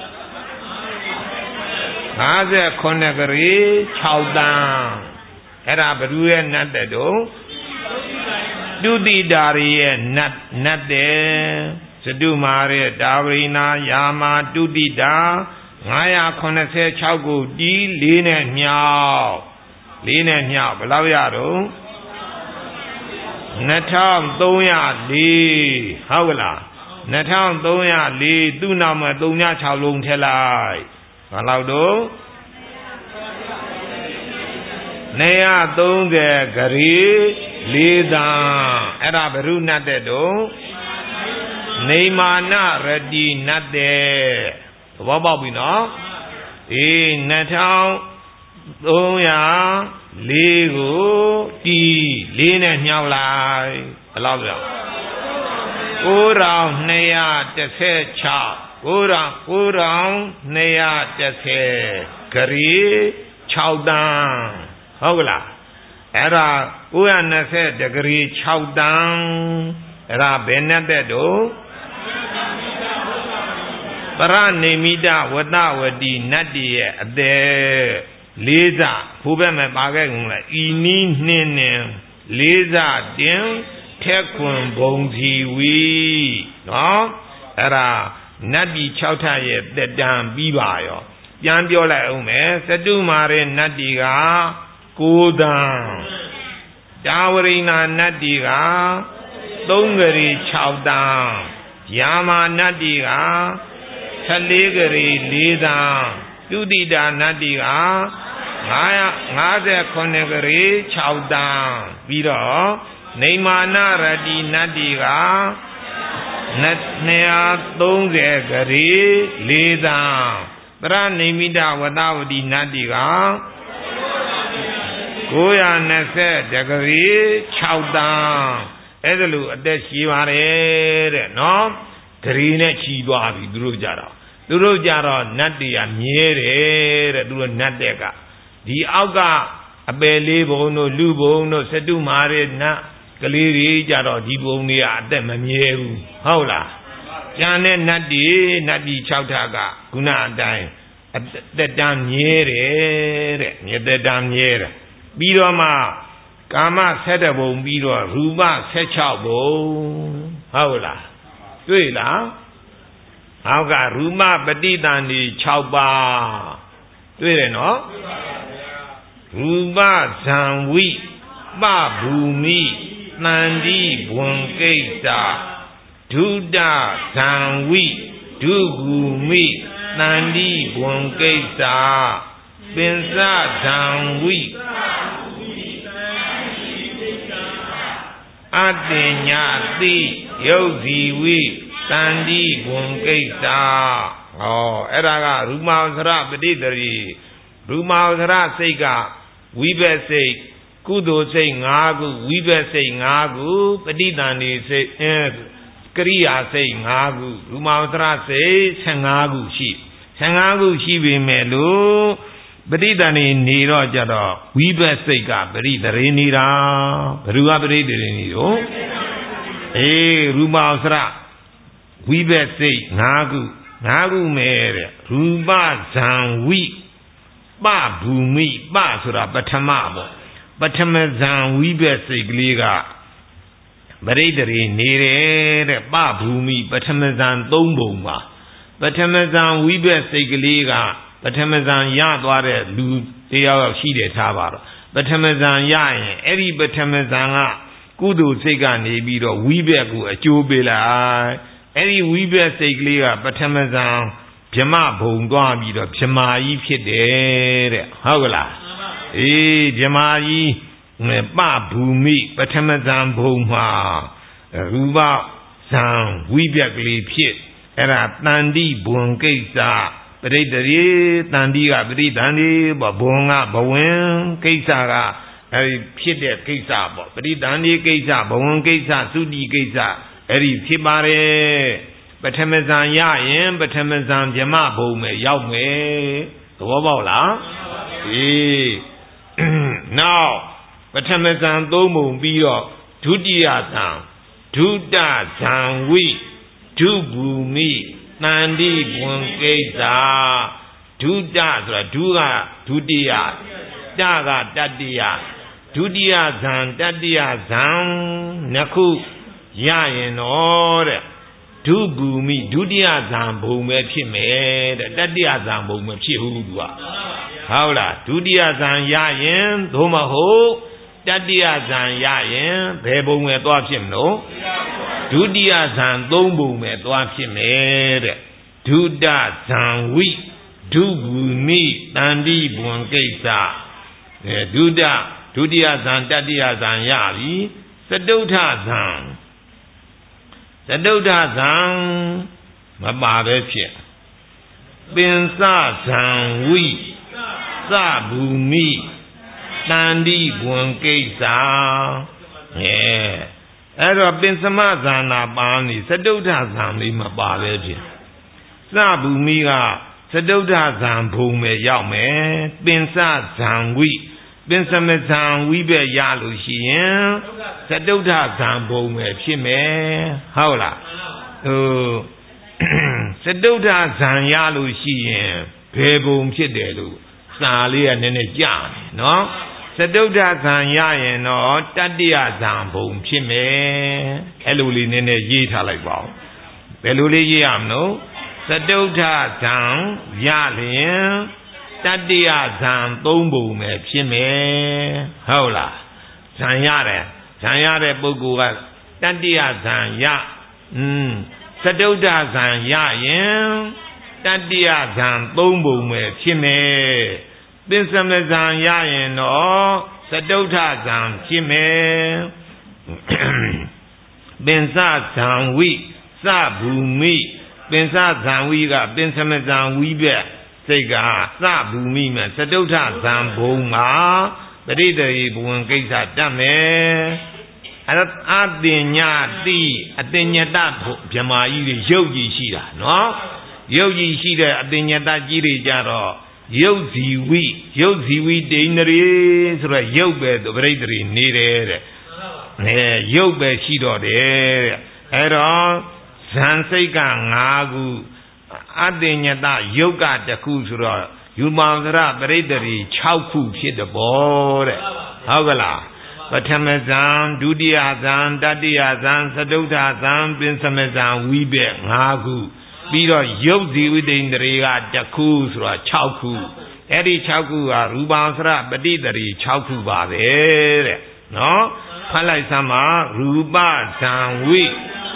ငါးဆယ်ခုနှစ်ကလေး၆တန်းအဲ့ဒါဘ누구ရဲ့နတ်တဲ့တော့တုတိတာရဲ့နတ်နတ်တဲ့စတုမာရဲ့တာဝရိဏယာမာတုတိတာငါးရာခုနှစ်ဆယ်၆ကိုတီးလေးနဲ့မြောက်လေးနဲ့မြောက်ဘယ်လောက်ရတော့နှစ်ထောင်သုံးရာလေးဟုတ်ကလားနှစ်ထောင်သုံးရာလေးသူ့နောက်မှာသုံးည၆လုံးထည့်လိုက်ဘယ်လောက်တော့နှစ်ရာသုံးဆယ်ကလေးလေးတန်းအဲ့ဒါဘ누구နတ်တဲ့တော့နေမာနရတိနတ်တဲ့သဘောပေါက်ပြီနော်အေးနှစ်ထောင်သုံးရာလေးကိုတီလေးနဲ့ညှောက်လိုက်ဘယ်လောက်ပြောကိုးထောင်နှစ်ရာတစ်ဆယ်ခြောက်ကိုးထောင်ကိုးထောင်နှစ်ရာတစ်ဆယ်ဂရီခြောက်တန်းဟုတ်ကလားအဲ့ဒါကိုးရာနှစ်ဆယ်ဒဂရီခြောက်တန်းအဲ့ဒါဘယ်နဲ့တဲ့တို့ပရနေမိတဝတ္တဝတိနတ်တည်းရဲ့အသက်လေးစားဘိုးဘက်မှာပါခဲ့ကုန်လားဤနီးနှင်းနှင်းလေးစားတင်ထက်ခွန်ဘုံစီဝီနော်အဲ့ဒါနတ်ပြည်၆ထပ်ရဲ့တက်တံပြီးပါရောပြန်ပြောလိုက်အောင်မယ်စတုမာရဲ့နတ်တီကကိုးတန်းတာဝရိဏနတ်တီကသုံးဂရီ၆တန်းယာမာနတ်တီကဆယ်လေးဂရီလေးတန်းသုတိတာနတ်တီကငါးရာငါးဆယ်ခုနှစ်ဂရီ၆တန်းပြီးတော့နေမာနရတိနတ်တီကနှစ်ရာသုံးဆယ်ဂရီလေးတန်းပရနေမိတဝတ္တဝတိနတ်တီကကိုးရာနှစ်ဆယ်ဂရီ၆တန်းအဲ့ဒါလိုအသက်ရှိပါတယ်တဲ့နော်ဂရီနဲ့ချီသွားပြီသူတို့ကြတော့သူတို့ကြတော့နတ်တွေကမြဲတယ်တဲ့သူတို့နတ်တဲ့ကဒီအောက်ကအပယ်လေးဘုံတို့လူဘုံတို့စတုမာရနတ်ကလေးတွေကြတော့ဒီဘုံတွေကအသက်မမြဲဘူးဟုတ်လားကျန်တဲ့နတ်တွေနတ်ပြည်၆ထပ်ကခုနအတိုင်းအသက်တမ်းမြဲတယ်တဲ့မြဲသက်တမ်းမြဲတယ်ပြီးတော့မှကာမ၁၇ဘုံပြီးတော့ရူပ၁၆ဘုံဟုတ်လားတွေ့လားဟောက်ကရူပပฏิတန်ဒီ၆ပါးတွေ့တယ်နော်ရူပဇံဝိပဘူမိတန်တိဘွန်ကိစ္စဒုဒဇံဝိဒုဘူမိတန်တိဘွန်ကိစ္စပင်စဇံဝိအတ္တညာတိယုတ်စီဝိတန်တိဘွန်ကိစ္စဟောအဲ့ဒါကရူမာဝဆရပဋိတရီရူမာဝဆရစိတ်ကဝိဘက်စိတ်ကုသိုလ်စိတ်၅ခုဝိဘက်စိတ်၅ခုပဋိသန္ဓေစိတ်အဲကရိယာစိတ်၅ခုရူမာဝဆရစိတ်၁၅ခုရှိ၁၅ခုရှိပေမဲ့လို့ပဋိသန္ဓေနေတော့ကြတော့ဝိဘက်စိတ်ကပရိတရေနေတာဘယ်သူကပရိတရေနေရောအေးရူမာဝဆရဝိဘက်စိတ်၅ခု၅ခုမဲ့တဲ့ရူပဇံဝိပဘူမိပဆိုတာပထမပေါ့ပထမဇံဝိဘက်စိတ်ကလေးကပရိတရေနေတယ်တဲ့ပဘူမိပထမဇံ၃ဘုံပါပထမဇံဝိဘက်စိတ်ကလေးကပထမဇံရသွားတဲ့လူတရားရောက်ရှိတယ်ထားပါတော့ပထမဇံရရင်အဲ့ဒီပထမဇံကကုသိုလ်စိတ်ကနေပြီးတော့ဝိဘက်ကိုအကျိုးပေးလိုက်အဲ့ဒီဝိဘက်စိတ်ကလေးကပထမဇံဗြဟ္မဘုံသွားပြီးတော့ဗြဟ္မာကြီးဖြစ်တယ်တဲ့ဟုတ်ကလားအေးဗြဟ္မာကြီးပဘူမိပထမဇံဘုံမှာရူပဇံဝိဘက်ကလေးဖြစ်အဲ့ဒါတန်တိဘွန်ကိစ္စပရိတရေတန်တိကပရိတန်တိဘွန်ကဘဝင်ကိစ္စကအဲ့ဒီဖြစ်တဲ့ကိစ္စပေါ့ပရိတန်တိကိစ္စဘဝင်ကိစ္စသုတိကိစ္စအဲ့ဒီဖြစ်ပါတယ်ပထမဇံရရင်ပထမဇံဗြဟ္မဘုံမယ်ရောက်မယ်သဘောပေါက်လားအေးနောက်ပထမဇံသုံးဘုံပြီးတော့ဒုတိယဇံဒုတဇံဝိဒုဘူမိတန်တိဘွန်ကိစ္စဒုတဆိုတာဒုကဒုတိယတကတတိယဒုတိယဇံတတိယဇံနှစ်ခုရရင်တော့တဲ့ဒုဘူမိဒုတိယဇံဘုံပဲဖြစ်မယ်တဲ့တတိယဇံဘုံမဖြစ်ဘူးသူကဟုတ်လားဒုတိယဇံရရင်သို့မဟုတ်တတိယဇံရရင်ဘယ်ဘုံပဲသွားဖြစ်မလို့ဒုတိယဇံသုံးဘုံပဲသွားဖြစ်မယ်တဲ့ဒုတဇံဝိဒုဘူမိတန်တိဘွန်ကိစ္စအဲဒုတဒုတိယဇံတတိယဇံရပြီစတုထဇံသတုဋ္ဌဇံမပါပဲဖြစ်ပင်စဇံဝိစဘူမိတန္တိဘွန်ကိစ္စအဲအဲ့တော့ပင်စမဇာနာပါနေသတုဋ္ဌဇံလေးမပါပဲဖြစ်စဘူမိကသတုဋ္ဌဇံဘုံပဲရောက်မယ်ပင်စဇံဝိပင်စမဇံဝိပဲရလို့ရှိရင်သတုဋ္ဌဇံဘုံပဲဖြစ်မယ်ဟုတ်လားဟိုသတုဋ္ဌဇံရလို့ရှိရင်ဘယ်ဘုံဖြစ်တယ်လို့စာလေးကနည်းနည်းကြားနေနော်သတုဋ္ဌဇံရရင်တော့တတ္တိယဇံဘုံဖြစ်မယ်အဲ့လိုလေးနည်းနည်းရေးထားလိုက်ပါဦးဘယ်လိုလေးရေးရမလို့သတုဋ္ဌဇံရလျင်တတ္တိယဇံသုံးဘုံပဲဖြစ်မယ်ဟုတ်လားဇံရတယ်ဇံရတဲ့ပုဂ္ဂိုလ်ကတတ္တိယဇံရอืมသတုဋ္ဌဇံရရင်တတ္တိယဇံသုံးဘုံပဲဖြစ်မယ်ပင်စမဇံရရင်တော့သတုဋ္ဌဇံဖြစ်မယ်ပင်စဇံဝိစဘူမိပင်စဇံဝိကပင်စမဇံဝိပဲစိတ်ကစဘူမိမဲ့သတုဋ္ဌဇံဘုံမှာပရိသေဘဝင်ကိစ္စတတ်မယ်အဲ့အတင်ညာတိအတင်ညတဗြမာကြီးတွေရုပ်ကြီးရှိတာနော်ရုပ်ကြီးရှိတဲ့အတင်ညတကြီးတွေကြတော့ရုပ်ဇီဝိရုပ်ဇီဝိတိန္ဒြေဆိုတော့ရုပ်ပဲသူပရိသေနေတယ်တဲ့အဲရုပ်ပဲရှိတော့တယ်တဲ့အဲ့တော့ဇန်စိတ်က၅ခုအတင်ညတရုပ်ကတစ်ခုဆိုတော့ယူမန္တရပရိသေ၆ခုဖြစ်တဲ့ဘောတဲ့ဟုတ်ကလားပထမဇံဒုတိယဇံတတိယဇံသတုဋ္ဌဇံပင်စမဇံဝိဘက်၅ခုပြီးတော့ရုပ်ဇီဝိတ္တိန္ဒြေကတစ်ခုဆိုတော့၆ခုအဲ့ဒီ၆ခုကရူပံစရပฏิတရီ၆ခုပါပဲတဲ့နော်ဖတ်လိုက်စမ်းပါရူပဇံဝိ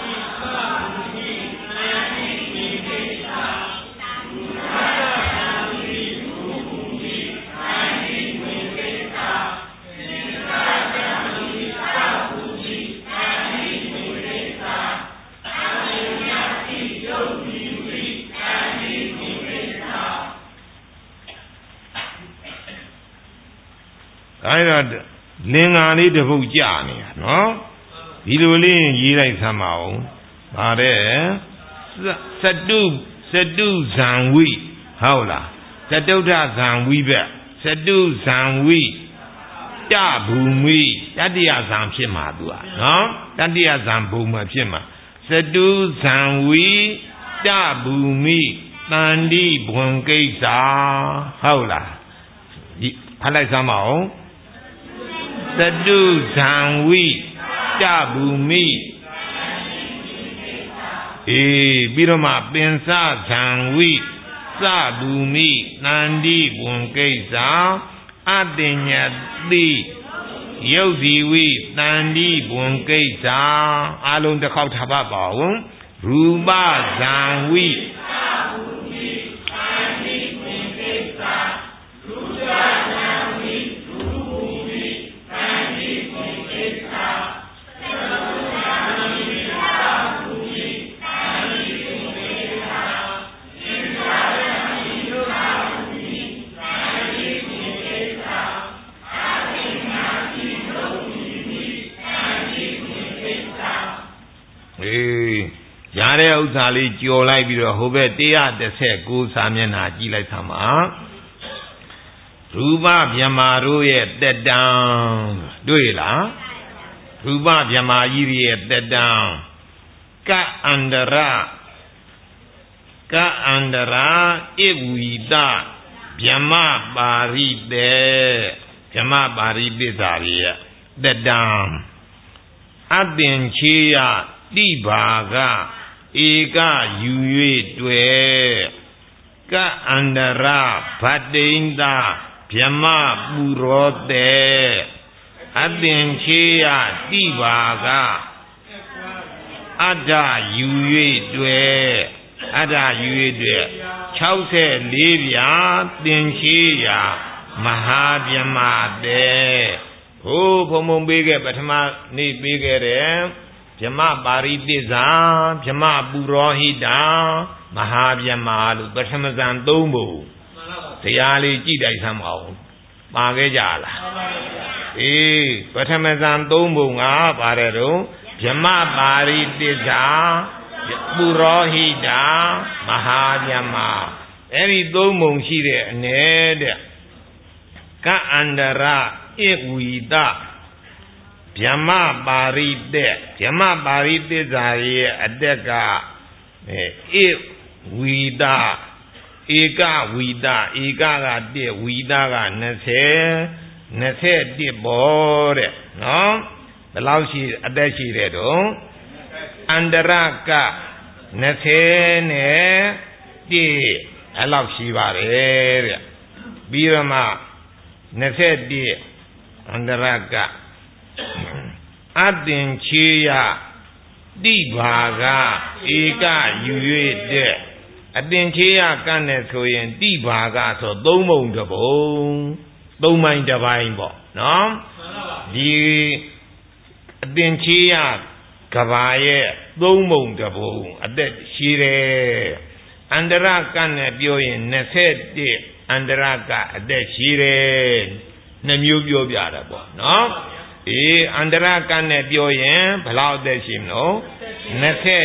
အဲ့တော့လင်္ကာလေးတစ်ပုတ်ကြာနေတာနော်ဒီလိုလေးရေးလိုက်သမ်းပါဦးဗါတဲ့သတုသတုဇံဝိဟုတ်လားသတုဋ္ဌဇံဝိဘက်သတုဇံဝိတဘူမိတတ္တိယဇံဖြစ်မှာသူကနော်တတ္တိယဇံဘုံမှာဖြစ်မှာသတုဇံဝိတဘူမိတန္တိဘွန်ကိစ္စဟုတ်လားဒီဖတ်လိုက်စမ်းပါဦးသတုဇံဝိတဘူမိအေးပြီးတော့မှပင်စဇံဝိစဘူမိတန္တိဘွန်ကိစ္စအတင်ညတိယုတ်ဒီဝိတန္တိဘွန်ကိစ္စအလုံးတစ်ခေါက်ထားပါပါဦးရူပဇံဝိရတဲ့ဥစ္စာလေးကြော်လိုက်ပြီးတော့ဟိုဘက်one thirty-nineစာမျက်နှာကြည့်လိုက်သမှာရူပဗြဟ္မာတို့ရဲ့တက်တံတွေ့လားရူပဗြဟ္မာကြီးရဲ့တက်တံကအန္တရကအန္တရာဣဝိတဗြဟ္မပါရိတေဗြဟ္မပါရိပိစ္ဆာရဲ့တက်တံအပင်ချေယတိဘာကဧကယူ၍တွေ့ကအန္တရဗတ္တိန္တဗြဟ္မပူရောတေအပင်ချေယတိဘာကအတ္တယူ၍တွေ့အတ္တယူ၍တွေ့sixty-fourပြာသင်ချေယမဟာဗြဟ္မာတေဟိုဘုံဘုံပေးခဲ့ပထမနေ့ပေးခဲ့တယ်ဗြဟ္မပါရိသစ္စာဗြဟ္မပုရောဟိတမဟာဗြဟ္မာလို့ပထမဇန်သုံးပုံတရားလေးကြည့်တိုက်ဆမ်းမအောင်ပါခဲ့ကြလားအေးပထမဇန်သုံးပုံကပါတယ်တော့ဗြဟ္မပါရိသစ္စာပုရောဟိတမဟာဗြဟ္မာအဲ့ဒီသုံးပုံရှိတဲ့အနေတဲ့ကအန္တရဧဝိတဗြဟ္မပါရိသက်ဗြဟ္မပါရိသစ္စာရဲ့အတက်ကဧဝိတဧကဝိတဧကကတည်းဝိတက20 21ပေါ်တဲ့နော်ဘယ်လောက်ရှိအသက်ရှိတဲ့တော့အန္တရက20နဲ့1အဲ့လောက်ရှိပါတယ်တဲ့ပြီးတော့မှ21အန္တရကအတင်ချေယတိဘာကဧကယူ၍တဲ့အတင်ချေယကန့်နဲ့ဆိုရင်တိဘာကဆိုသုံးပုံတစ်ပုံသုံးပိုင်းတစ်ပိုင်းပေါ့နော်ဒီအတင်ချေယကဘာရဲ့သုံးပုံတစ်ပုံအသက်ရှိတယ်အန္တရကန့်နဲ့ပြောရင်21အန္တရကအသက်ရှိတယ်နှမျိုးပြောပြတာပေါ့နော်အေးအန္တရကနဲ့ပြောရင်ဘယ်လောက်အသက်ရှိမလို့21ဣသရာ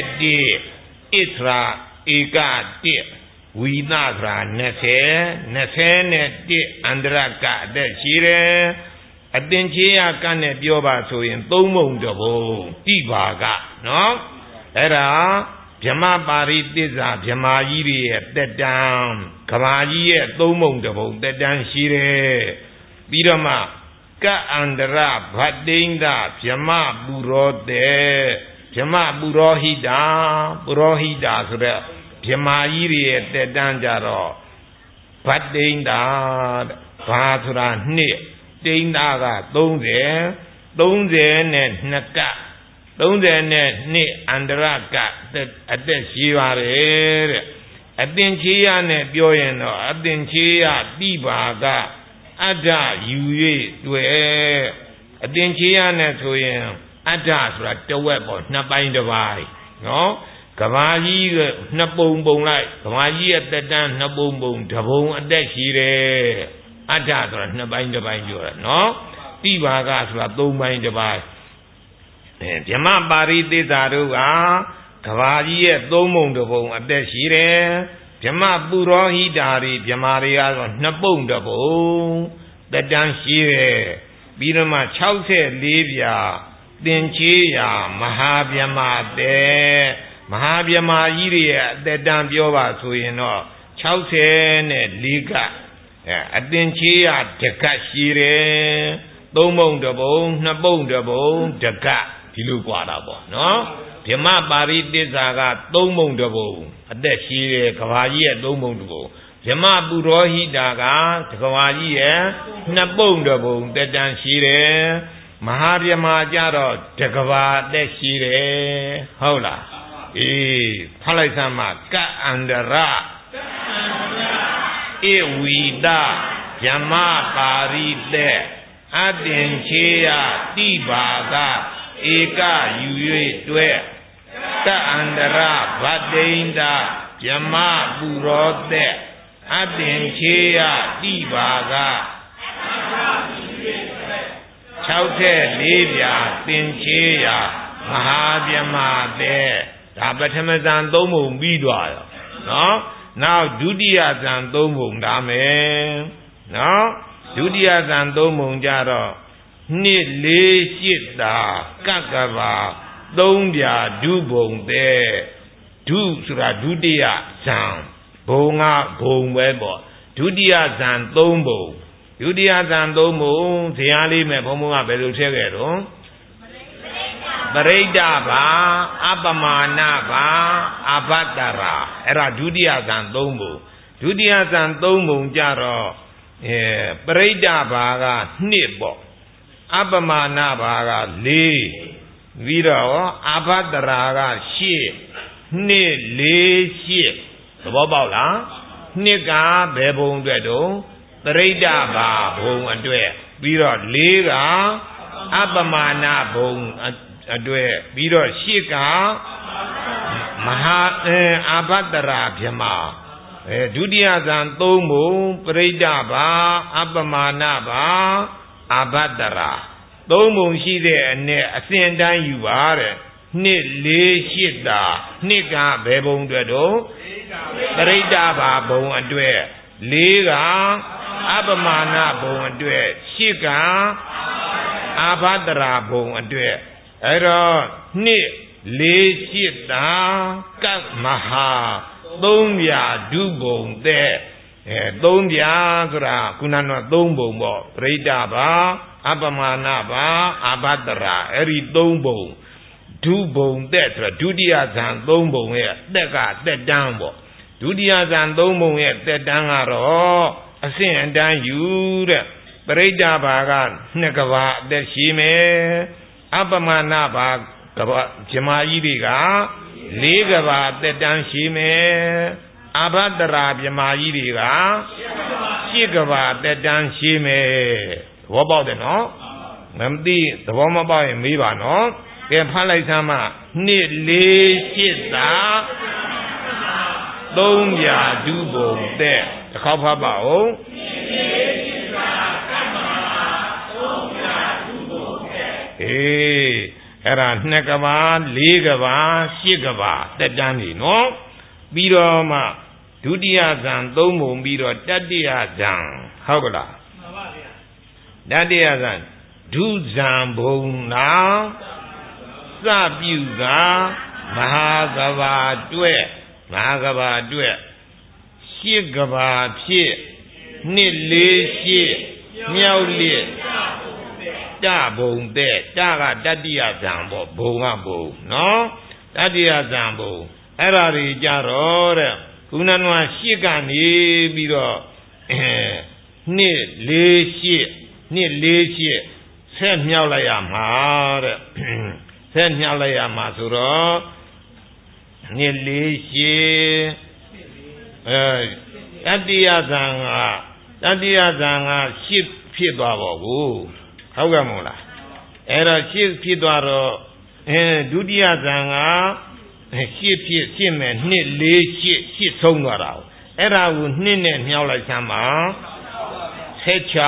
ဧက1ဝိသရာ20 20နဲ့1အန္တရကအသက်ရှိတယ်အတင်ချေယကနဲ့ပြောပါဆိုရင်သုံးပုံတစ်ပုံတိဘာကနော်အဲ့ဒါဗြဟ္မပါရိသစ္စာဗြဟ္မာကြီးတွေရဲ့တက်တန်းကဘာကြီးရဲ့သုံးပုံတစ်ပုံတက်တန်းရှိတယ်ပြီးတော့မှကအန္တရဗတ္တိန္ဒဗြဟ္မပုရောတေဗြဟ္မပုရောဟိတာပုရောဟိတာဆိုတဲ့ဗြဟ္မာကြီးတွေရဲ့တက်တန်းကြတော့ဗတ္တိန္ဒဘာဆိုတာနှစ်တိန္ဒက30 30နဲ့2က30နဲ့2အန္တရကအသက်ရှိပါတယ်တဲ့အတင်ချေယနဲ့ပြောရင်တော့အတင်ချေယတိဘာကအတ္တယူ၍တွေ့အတင်ချေယနဲ့ဆိုရင်အတ္တဆိုတာတဝက်ပေါ့နှစ်ပိုင်းတစ်ပိုင်းနော်ကဘာကြီးကနှစ်ပုံပုံလိုက်ကဘာကြီးရဲ့တက်တန်းနှစ်ပုံပုံတစ်ပုံအသက်ရှိတယ်အတ္တဆိုတာနှစ်ပိုင်းတစ်ပိုင်းပြောတာနော်တိဘာကဆိုတာသုံးပိုင်းတစ်ပိုင်းအဲဗြဟ္မပါရိသစ္စာတို့ကကဘာကြီးရဲ့သုံးပုံတစ်ပုံအသက်ရှိတယ်ဗြဟ္မပုရောဟိတာတွေဗြဟ္မာတွေကတော့နှစ်ပုံတစ်ပုံတက်တန်းရှိတယ်ပြီးတော့မှ64ပြာသင်္ချေယမဟာဗြဟ္မာတေမဟာဗြဟ္မာကြီးတွေရဲ့အသက်တန်းပြောပါဆိုရင်တော့64ကအဲအသင်္ချေယတကတ်ရှိတယ်သုံးပုံတစ်ပုံနှစ်ပုံတစ်ပုံတကတ်ဒီလိုกว่าတာပေါ့နော်ဗြဟ္မပါရိသစ္စာကသုံးပုံတစ်ပုံအသက်ရှိတယ်ကဘာကြီးရဲ့သုံးပုံတစ်ပုံဗြဟ္မပုရောဟိတာကကဘာကြီးရဲ့နှစ်ပုံတစ်ပုံတက်တန်းရှိတယ်မဟာဗြဟ္မာကြတော့တကဘာအသက်ရှိတယ်ဟုတ်လားအေးဖတ်လိုက်စမ်းမှာကအန္တရဧဝိတဗြဟ္မပါရိသက်အတင်ချေယတိဘာကဧကယူ၍တွေ့ကအန္တရဗတ္တိန္ဒဗြဟ္မပုရောသက်အတင်ချေယတိဘာက64ပြာသင်္ချေယမဟာဗြဟ္မာသက်ဒါပထမဇန်သုံးပုံပြီးသွားရောနော်နောက်ဒုတိယဇန်သုံးပုံဒါမယ်နော်ဒုတိယဇန်သုံးပုံကြတော့နှစ်လေးရှစ်တာကကဘာသုံးပြာဒုဘုံတဲ့ဒုဆိုတာဒုတိယဇန်ဘုံကဘုံပဲပေါ့ဒုတိယဇန်သုံးပုံဒုတိယဇန်သုံးပုံဇရာလေးမဲ့ဘုံဘုံကဘယ်လိုထည့်ခဲ့တော့ပရိဒ္ဒဘာအပမာဏဘာအဘတ္တရာအဲ့ဒါဒုတိယဇန်သုံးပုံဒုတိယဇန်သုံးပုံကြတော့အဲပရိဒ္ဒဘာကနှစ်ပေါ့အပမာဏဘာကလေးပြီးတော့အဘတ္တရာကရှစ်နှစ်လေးရှစ်သဘောပေါက်လားနှစ်ကဘယ်ဘုံအတွက်တုံးပရိဒ္ဒဘာဘုံအတွက်ပြီးတော့လေးကအပမာဏဘုံအတွက်ပြီးတော့ရှစ်ကမဟာအာဘတ္တရာဗြဟ္မာအဲဒုတိယဇန်သုံးဘုံပရိဒ္ဓဘာအပမာဏဘာအာဘတ္တရာသုံးဘုံရှိတဲ့အ내အစဉ်တိုင်းယူပါတဲ့နှစ်လေးရှစ်တာနှစ်ကဘယ်ဘုံအတွက်တော့ပရိဒ္ဓဘာဘုံအတွက်လေးကအပမာဏဘုံအတွက်ရှစ်ကအာဘတ္တရာဘုံအတွက်အဲ့တော့နှစ်လေးရှစ်တာကတ်မဟာသုံးပြဒုဘုံတဲ့အဲသုံးပြဆိုတာခုနကသုံးဘုံပေါ့ပရိဒ္ဓဘာအပမာဏဘာအာဘတ္တရာအဲ့ဒီသုံးဘုံဒုဘုံတဲ့ဆိုတာဒုတိယဇန်သုံးဘုံရဲ့တက်ကတက်တန်းပေါ့ဒုတိယဇန်သုံးဘုံရဲ့တက်တန်းကတော့အဆင့်အတန်းယူတဲ့ပရိဒ္ဓဘာကနှစ်ကဘာအသက်ရှိမယ်အပမာဏဘာကဘာဇမာကြီးတွေကလေးကဘာအသက်တန်းရှိမယ်အာဘတ္တရာဇမာကြီးတွေကရှစ်ကဘာအသက်တန်းရှိမယ်သဘောပေါက်တယ်နော်မသိသဘောမပေါက်ရင်မေးပါနော်ကဲဖတ်လိုက်စမ်းမှနှစ်လေးရှစ်သာသုံးပြဒုဘုံတဲ့တစ်ခေါက်ဖတ်ပါဦးအေးအဲ့ဒါနှစ်ကဘာလေးကဘာရှစ်ကဘာတက်တန်းနေနော်ပြီးတော့မှဒုတိယဇန်သုံးဘုံပြီးတော့တတိယဇန်ဟုတ်ကလားမှန်ပါဗျာတတိယဇန်ဒုဇန်ဘုံနာစပြုကမဟာကဘာတွဲမဟာကဘာတွဲရှစ်ကဘာဖြစ်နှစ်လေးရှစ်မြောက်လစ်တဘုံတဲ့တကတတိယဇံပေါ့ဘုံကဘုံနော်တတိယဇံဘုံအဲ့ဒါတွေကြတော့တဲ့ခုနကရှစ်ကနေပြီးတော့နှစ်လေးရှစ်နှစ်လေးရှစ်ဆက်မြောက်လိုက်ရမှာတဲ့ဆက်မြောက်လိုက်ရမှာဆိုတော့နှစ်လေးရှစ်အဲတတိယဇံကတတိယဇံကရှစ်ဖြစ်သွားပါဘူးဟုတ်ကဲ့မို့လားအဲ့တော့ရှစ်ဖြစ်သွားတော့အဲဒုတိယဇန်ကရှစ်ဖြစ်ရှစ်မယ်နှစ်လေးရှစ်ရှစ်ဆုံးသွားတာအဲ့ဒါကိုနှစ်နဲ့မြောက်လိုက်စမ်းပါဆယ်၆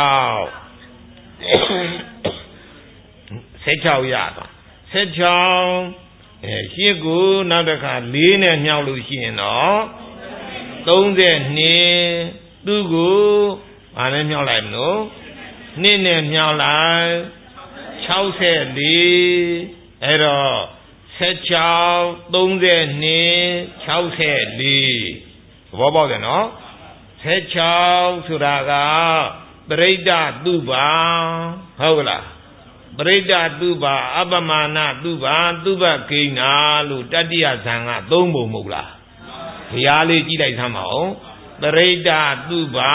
ဆယ်၆ရသွားဆယ်၆အဲရှစ်ကိုနောက်တစ်ခါလေးနဲ့မြောက်လို့ရှိရင်တော့သုံး၂သူ့ကိုဘာနဲ့မြောက်လိုက်မလို့နှစ်နဲ့မြောက်လိုက်၆၄အဲ့တော့ဆယ်၆ သုံး၂ ၆၄သဘောပေါက်တယ်နော်ဆယ်၆ဆိုတာကပရိဒ္ဓသူပါဟုတ်လားပရိဒ္ဓသူပါအပမာဏသူပါသူပဂိဏလို့တတိယဇန်ကသုံးပုံမဟုတ်လားဘုရားလေးကြည့်လိုက်သမ်းပါဦးပရိဒ္ဓသူပါ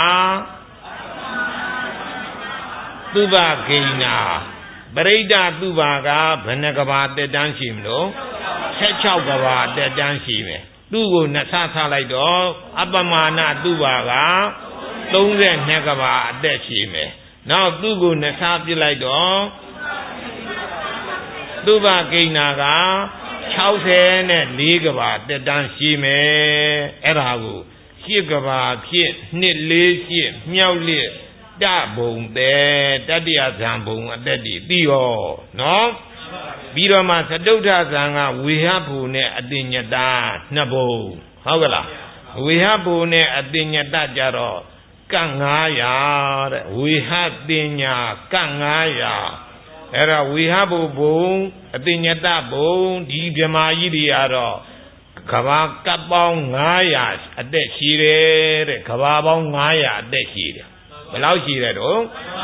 သူပဂိဏပရိဒ္ဓသူပါကဘယ်နှကဘာတက်တန်းရှိမလို့ဆယ်၆ကဘာတက်တန်းရှိမယ်သူ့ကိုနှစ်ဆဆလိုက်တော့အပမာဏသူပါကသုံး၂ကဘာအသက်ရှိမယ်နောက်သူ့ကိုနှစ်ဆပြစ်လိုက်တော့သူပဂိဏက၆၄ကဘာတက်တန်းရှိမယ်အဲ့ဒါကိုရှစ်ကဘာဖြစ်နှစ်လေးရှစ်မြောက်လစ်တဘုံတဲ့တတိယဇံဘုံအသက်တည်ပြီးရောနော်ပြီးတော့မှသတုဋ္ဌဇံကဝေဟဘူနဲ့အတိညတနှစ်ဘုံဟုတ်ကလားဝေဟဘူနဲ့အတိညတကြတော့ကန့်၅ရာတဲ့ဝေဟတင်ညာကန့်၅ရာအဲ့ဒါဝေဟဘူဘုံအတိညတဘုံဒီဗြဟ္မာကြီးတွေကတော့ကဘာကပ်ပေါင်း၅ရာအသက်ရှိတယ်တဲ့ကဘာပေါင်း၅ရာအသက်ရှိတယ်ဘယ်လောက်ရှိတယ်တော့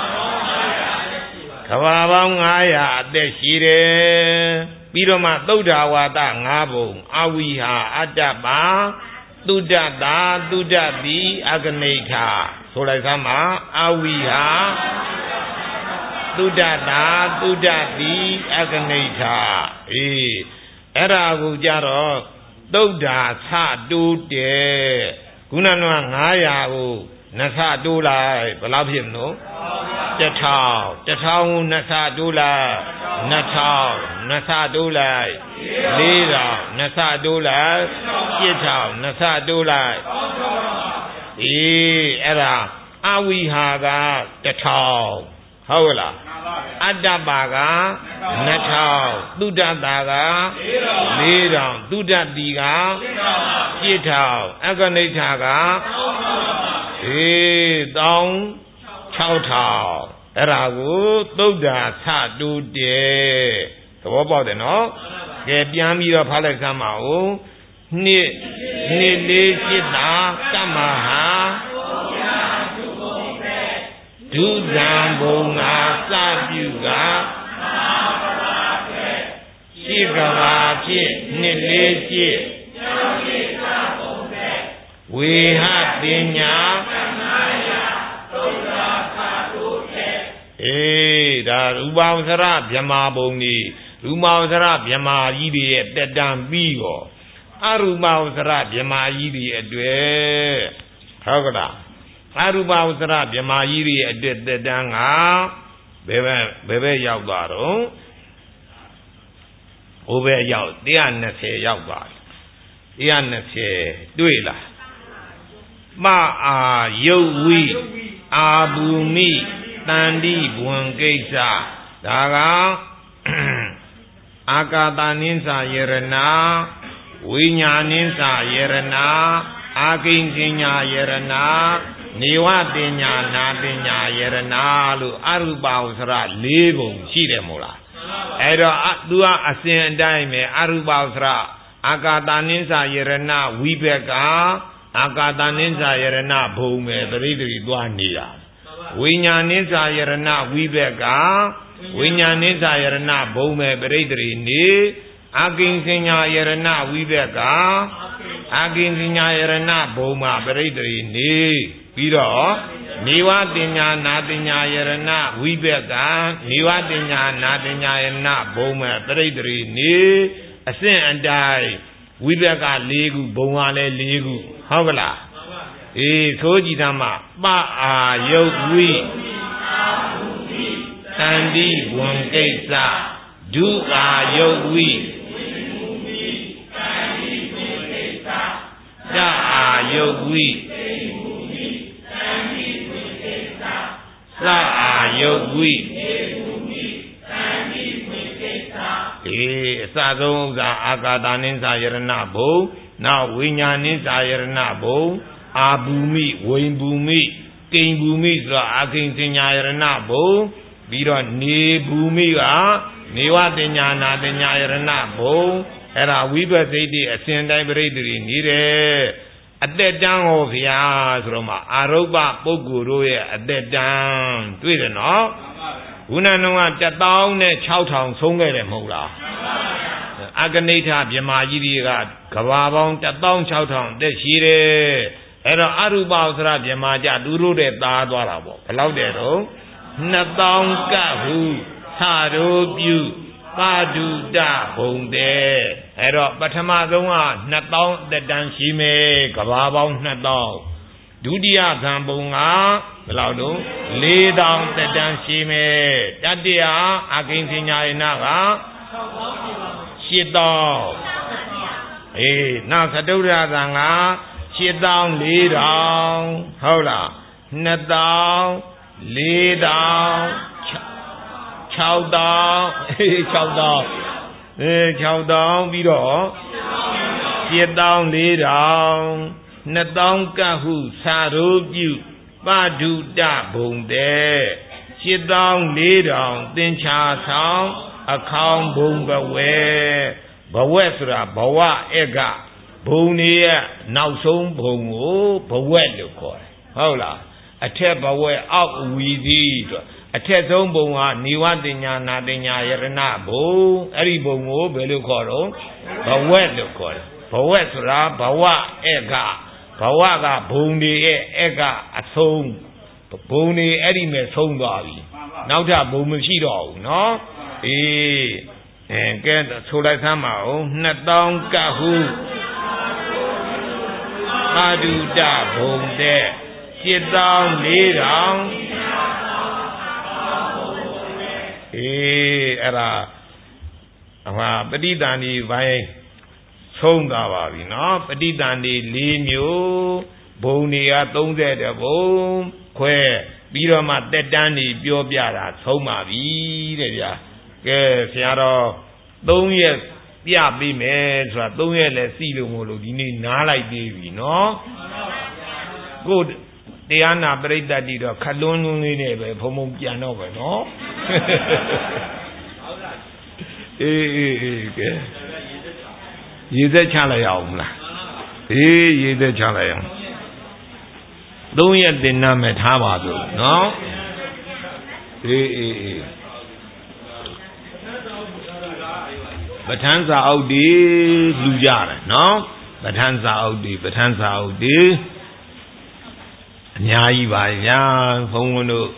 ကဘာပေါင်း၅ရာအသက်ရှိတယ်ပြီးတော့မှသုဒ္ဓဝါဒ၅ဘုံအဝိဟာအတ္တပါသုဒ္ဓတာသုဒ္ဓတိအဂနိဋ္ဌဆိုလိုက်သမှာအဝိဟာသုဒ္ဓတာသုဒ္ဓတိအဂနိဋ္ဌအေးအဲ့ဒါကိုကြတော့သုဒ္ဓသတိုးတယ်ခုနက၅ရာကိုနှစ်ဆတိုးလိုက်ဘယ်လောက်ဖြစ်မလို့တစ်ထောင်တစ်ထောင်ကိုနှစ်ဆတိုးလိုက်နှစ်ထောင်နှစ်ဆတိုးလိုက်လေးထောင်နှစ်ဆတိုးလိုက်ရှစ်ထောင်နှစ်ဆတိုးလိုက်အေးအဲ့ဒါအဝိဟာကတစ်ထောင်ဟုတ်လားအတ္တပါကနှစ်ထောင်သုတ္တတာကလေးထောင်သုတ္တတိကရှစ်ထောင်အကနိဋ္ဌာကအေးတောင်း၆ထောင်အဲ့ဒါကိုသုဒ္ဓါသတူတေသဘောပေါက်တယ်နော်ကဲပြန်ပြီးတော့ဖတ်လိုက်စမ်းပါဦးနှစ်နှစ်လေးရှစ်တာကမ္မဟာဒုဇံဘုံငါစပြုကရှိကဘာဖြစ်နှစ်လေးရှစ်ဝေဟပညာအေးဒါရူပဝဆရဗြဟ္မာဘုံကြီးရူပဝဆရဗြဟ္မာကြီးတွေရဲ့တက်တံပြီးတော့အရူပဝဆရဗြဟ္မာကြီးတွေအတွေ့ဟုတ်ကလားအရူပဝဆရဗြဟ္မာကြီးတွေအတွေ့တက်တံကဘယ်ဘက်ဘယ်ဘက်ရောက်သွားတော့ဟိုဘက်ရောက်one hundred twentyရောက်သွားတယ်one hundred twentyတွေ့လားမအာယုတ်ဝိအာဘူမိတန္တိဘွန်ကိစ္စဒါကအာကာသနိစ္စယရဏဝိညာဏိစ္စယရဏအာကိဉ္စညာယရဏနေဝပညာနာပညာယရဏလို့အရူပဝဆရ၄ပုံရှိတယ်မို့လားအဲ့တော့သူကအစဉ်အတိုင်းပဲအရူပဝဆရအာကာသနိစ္စယရဏဝိဘက်ကအာကာသနိစ္စယရဏဘုံပဲပရိသေသွားနေတာဝိညာဏိစ္စယရဏဝိဘက်ကဝိညာဏိစ္စယရဏဘုံမဲ့ပရိသေနေအာကိဉ္စညာယရဏဝိဘက်ကအာကိဉ္စညာယရဏဘုံမှာပရိသေနေပြီးတော့နေဝတင်ညာနာတင်ညာယရဏဝိဘက်ကနေဝတင်ညာနာတင်ညာယရဏဘုံမဲ့ပရိသေနေအဆင့်အတိုင်းဝိဘက်က၄ခုဘုံကလည်း၄ခုဟုတ်ကလားအေးဆိုကြည်သားမှာပအာယုတ်ဝိတန္တိဘွန်ကိစ္စဒုအာယုတ်ဝိသအာယုတ်ဝိသအာယုတ်ဝိအေးအစဆုံးဥစ္စာအာကာသနိစ္စယရဏဘုံနောက်ဝိညာဏိစ္စယရဏဘုံအာဘူမိဝိဘူမိကိဉ္ဘူမိဆိုတာအာကိဉ္စညာယရဏဘုံပြီးတော့နေဘူမိကနေဝတင်ညာနာတင်ညာယရဏဘုံအဲ့ဒါဝိပဿိတိအစဉ်တိုင်းပရိသေတွေနေတယ်အသက်တန်းဟောဗျာဆိုတော့မှအာရုပ္ပပုဂ္ဂိုလ်တို့ရဲ့အသက်တန်းတွေ့တယ်နော်ခုနကone thousand six thousandဆုံးခဲ့တယ်မဟုတ်လားအကနိဋ္ဌဗြဟ္မာကြီးတွေကကဘာပေါင်းone thousand six thousandတက်ရှိတယ်အဲ့တော့အရူပဝဆရဗြဟ္မာကြသူတို့တဲ့သားသွားတာပေါ့ဘယ်လောက်တဲ့တော့two thousandကဟုသာရိုးပြုပါဒုတဘုံတဲ့အဲ့တော့ပထမဆုံးကtwo thousandတက်တန်းရှိမယ်ကဘာပေါင်းtwo thousandဒုတိယဇံဘုံကဘယ်လောက်တော့four thousandတက်တန်းရှိမယ်တတိယအကိဉ္စညာယနာကeight thousandအေးနောက်သတုဒ္ဓဇံကeight thousand four thousandဟုတ်လားtwo thousand four thousand six thousandအေးsix thousandအေးsix thousandပြီးတော့eight thousand four thousand two thousandကဟုသာရိုးပြုပဒုတဘုံတဲ့eight thousand four thousandသင်္ချာဆောင်အခေါင်ဘုံဘဝဲဘဝဲဆိုတာဘဝဧကဘုံနေရဲ့နောက်ဆုံးဘုံကိုဘဝဲလို့ခေါ်တယ်ဟုတ်လားအထက်ဘဝဲအောက်ဝီသီဆိုအထက်ဆုံးဘုံကနေဝတင်ညာနာတင်ညာယရဏဘုံအဲ့ဒီဘုံကိုဘယ်လိုခေါ်တော့ဘဝဲလို့ခေါ်တယ်ဘဝဲဆိုတာဘဝဧကဘဝကဘုံနေရဲ့ဧကအဆုံးဘုံနေအဲ့ဒီမဲ့ဆုံးသွားပြီနောက်ထပ်ဘုံမရှိတော့ဘူးနော်အေးအဲကဲဆိုလိုက်သမ်းပါဦးtwo thousandကဟုပါဒုတဘုံတဲ့ရှစ်သောင်းလေးထောင်အေးအဲ့ဒါအမှားပဋိသန္ဓေဘိုင်းဆုံးသွားပါပြီနော်ပဋိသန္ဓေလေးမျိုးဘုံတွေကသုံးဆယ်တဘုံခွဲပြီးတော့မှတက်တန်းနေပြောပြတာဆုံးပါပြီတဲ့ဗျာကဲဆရာတော်သုံးရက်ပြပေးမယ်ဆိုတာသုံးရက်လည်းစီလို့မို့လို့ဒီနေ့နားလိုက်သေးပြီနော်ကိုတရားနာပရိသတ်တီတော့ခလွန်းလွန်းလေးနဲ့ပဲဘုံဘုံပြန်တော့ပဲနော်အေးအေးအေးကဲရေသက်ချလိုက်အောင်မလားအေးရေသက်ချလိုက်အောင်သုံးရက်တင်နာမယ်ထားပါစို့နော်အေးအေးအေးပဋ္ဌာန်းစာအုပ်ဒီလူကြတယ်နော်ပဋ္ဌာန်းစာအုပ်ဒီပဋ္ဌာန်းစာအုပ်ဒီအများကြီးပါဗျာဘုန်းဘုန်းတို့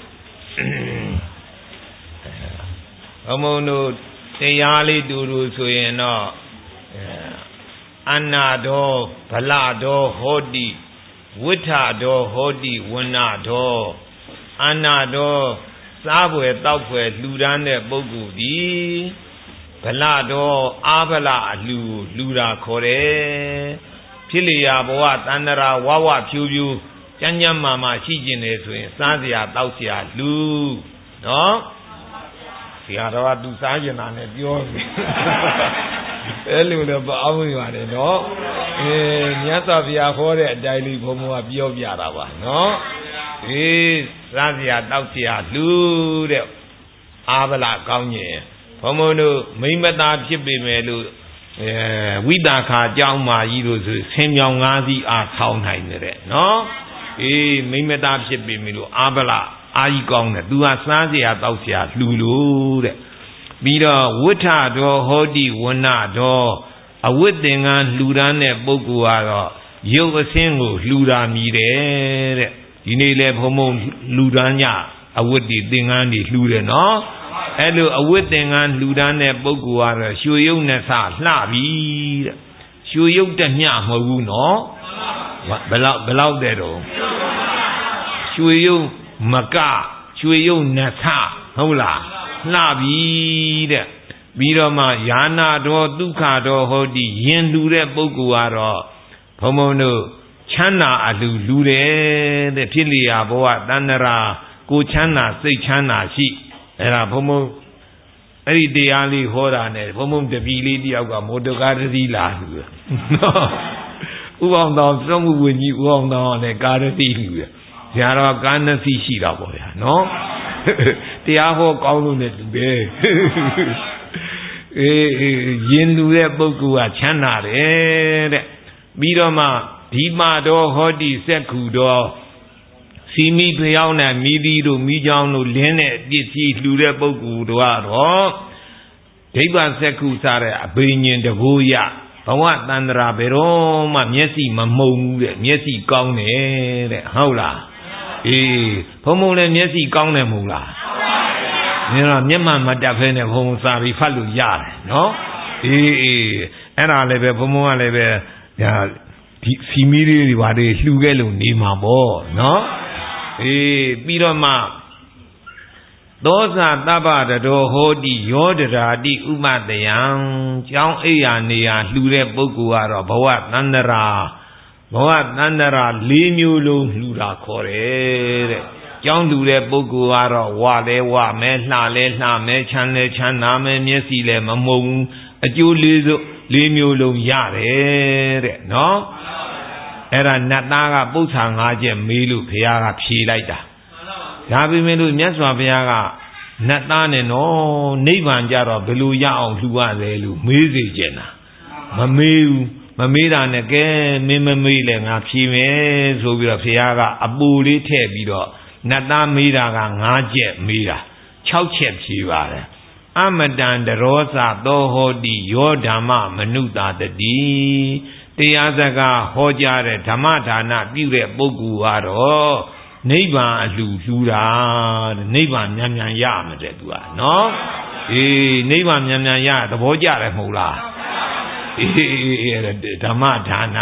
ဘုန်းဘုန်းတို့တရားလေးတူတူဆိုရင်တော့အနာတော်ဗလတော်ဟောတိဝိထတော်ဟောတိဝဏတော်အနာတော်စားဖွယ်တောက်ဖွယ်လှူဒန်းတဲ့ပုဂ္ဂိုလ်ဒီဗလတော်အာဗလအလှူလှူတာခေါ်တယ်ဖြစ်လျာဘဝတန္တရာဝဝဖြူဖြူကျမ်းကျမ်းမာမာရှိကျင်တယ်ဆိုရင်စားစရာတောက်စရာလှူနော်ဆရာတော်ကသူစားကျင်တာနဲ့ပြောပြီအဲ့လိုလည်းမအောင်ရပါတယ်နော်အေးမြတ်စွာဘုရားဟောတဲ့အတိုင်းလေးဘုံဘုံကပြောပြတာပါနော်အေးစားစရာတောက်စရာလှူတဲ့အာဗလကောင်းကျင်ဘုံဘုံတို့မိမ္မတာဖြစ်ပေမဲ့လို့အဲဝိတာခာအကြောင်းမာကြီးတို့ဆိုဆင်းမြောင်ငါးစီးအားထောင်းနိုင်တယ်နော်အေးမိမ္မတာဖြစ်ပေမဲ့လို့အာဗလအာကြီးကောင်းတယ်သူကစားစရာတောက်စရာလှူလို့တဲ့ပြီးတော့ဝိထတော်ဟောတိဝဏတော်အဝိသင်္ကန်းလှူဒန်းတဲ့ပုဂ္ဂိုလ်ကတော့ရုပ်အစင်းကိုလှူတာမြည်တယ်တဲ့ဒီနေ့လဲဘုံဘုံလှူဒန်းကြအဝိတ္တိသင်္ကန်းတွေလှူတယ်နော်အဲ့လိုအဝိသင်္ကန်းလှူဒန်းတဲ့ပုဂ္ဂိုလ်ကတော့ရွှေရုပ်နဲ့စလှပြီတဲ့ရွှေရုပ်တမျှမဟုတ်ဘူးနော်ဘယ်လောက်ဘယ်လောက်တဲ့တော့ရွှေရုပ်မကရွှေရုပ်နဲ့စဟုတ်လားလှပြီတဲ့ပြီးတော့မှယာနာတော်ဒုက္ခတော်ဟောတိယင်လူတဲ့ပုဂ္ဂိုလ်ကတော့ဘုံဘုံတို့ချမ်းသာအလူလူတယ်တဲ့ဖြစ်လျာဘဝတန္တရာကိုချမ်းသာစိတ်ချမ်းသာရှိအဲ့ဒါဘုံဘုံအဲ့ဒီတရားလေးဟောတာနဲ့ဘုံဘုံတပီလေးတယောက်ကမော်တော်ကားတစ်စီးလာလူတယ်နော်ဥပအောင်တော်သုံးမှုဝင်ကြီးဥအောင်တော်နဲ့ကားတစ်စီးလူတယ်ဇာတော်ကားနှစ်စီးရှိတာပေါ့ဗျာနော်တရားဟောကောင်းလို့နဲ့တူတယ်အေးယင်လူတဲ့ပုဂ္ဂိုလ်ကချမ်းသာတယ်တဲ့ပြီးတော့မှဒီမာတော်ဟောတိစက္ခုတော်စီမီဖျောင်းတဲ့မိသီးတို့မိချောင်းတို့လင်းတဲ့ပစ္စည်းလှူတဲ့ပုဂ္ဂိုလ်တို့ကတော့ဒိဗ္ဗစက္ခုစားတဲ့အဘိညာဉ်တဘိုးရဘဝတန္တရာဘယ်တော့မှမျက်စိမမှုံဘူးတဲ့မျက်စိကောင်းတယ်တဲ့ဟုတ်လားအေးဘုံဘုံလည်းမျက်စိကောင်းတယ်မဟုတ်လားမှန်ပါဗျာမျက်မှန်မတက်ဖဲနဲ့ဘုံစာပြီးဖတ်လို့ရတယ်နော်အေးအေးအဲ့ဒါလည်းပဲဘုံဘုံကလည်းပဲဒါဒီစီမီလေးတွေဘာတွေလှူခဲ့လို့နေမှာပေါ့နော်အေးပြီးတော့မှသောဇာတပ္ပတတော်ဟောတိယောဒရာတိဥပတယံကျောင်းအိယာနေရာလှူတဲ့ပုဂ္ဂိုလ်ကတော့ဘဝတန္တရာဘဝတန္တရာလေးမျိုးလုံးလှူတာခေါ်တယ်တဲ့ကျောင်းလှူတဲ့ပုဂ္ဂိုလ်ကတော့ဝလဲဝမဲလှလဲလှမဲချမ်းလဲချမ်းသာမဲမျက်စိလဲမမုံအကျိုးလေးစုလေးမျိုးလုံးရတယ်တဲ့နော်အဲ့ဒါနတ်သားကပု္ပ္ပာငါးချက်မေးလို့ဘုရားကဖြေလိုက်တာဒါပေမဲ့လို့မြတ်စွာဘုရားကနတ်သားနဲ့နော်နိဗ္ဗာန်ကြတော့ဘယ်လိုရအောင်လှူရတယ်လို့မေးစေချင်တာမမေးဘူးမမေးတာနဲ့ကဲမင်းမမေးလဲငါဖြေမယ်ဆိုပြီးတော့ဘုရားကအပူလေးထည့်ပြီးတော့နတ်သားမေးတာကငါးချက်မေးတာ၆ချက်ဖြေပါတယ်အမတံတရောစသောဟောတိယောဓမ္မမနုတာတတိတရားစကားဟောကြားတဲ့ဓမ္မဒါနပြုတဲ့ပုဂ္ဂိုလ်ကတော့နိဗ္ဗာန်အလှလှူတာတဲ့နိဗ္ဗာန်မြန်မြန်ရမယ်တဲ့သူကနော်အေးနိဗ္ဗာန်မြန်မြန်ရသဘောကျတယ်မဟုတ်လားအေးဓမ္မဒါန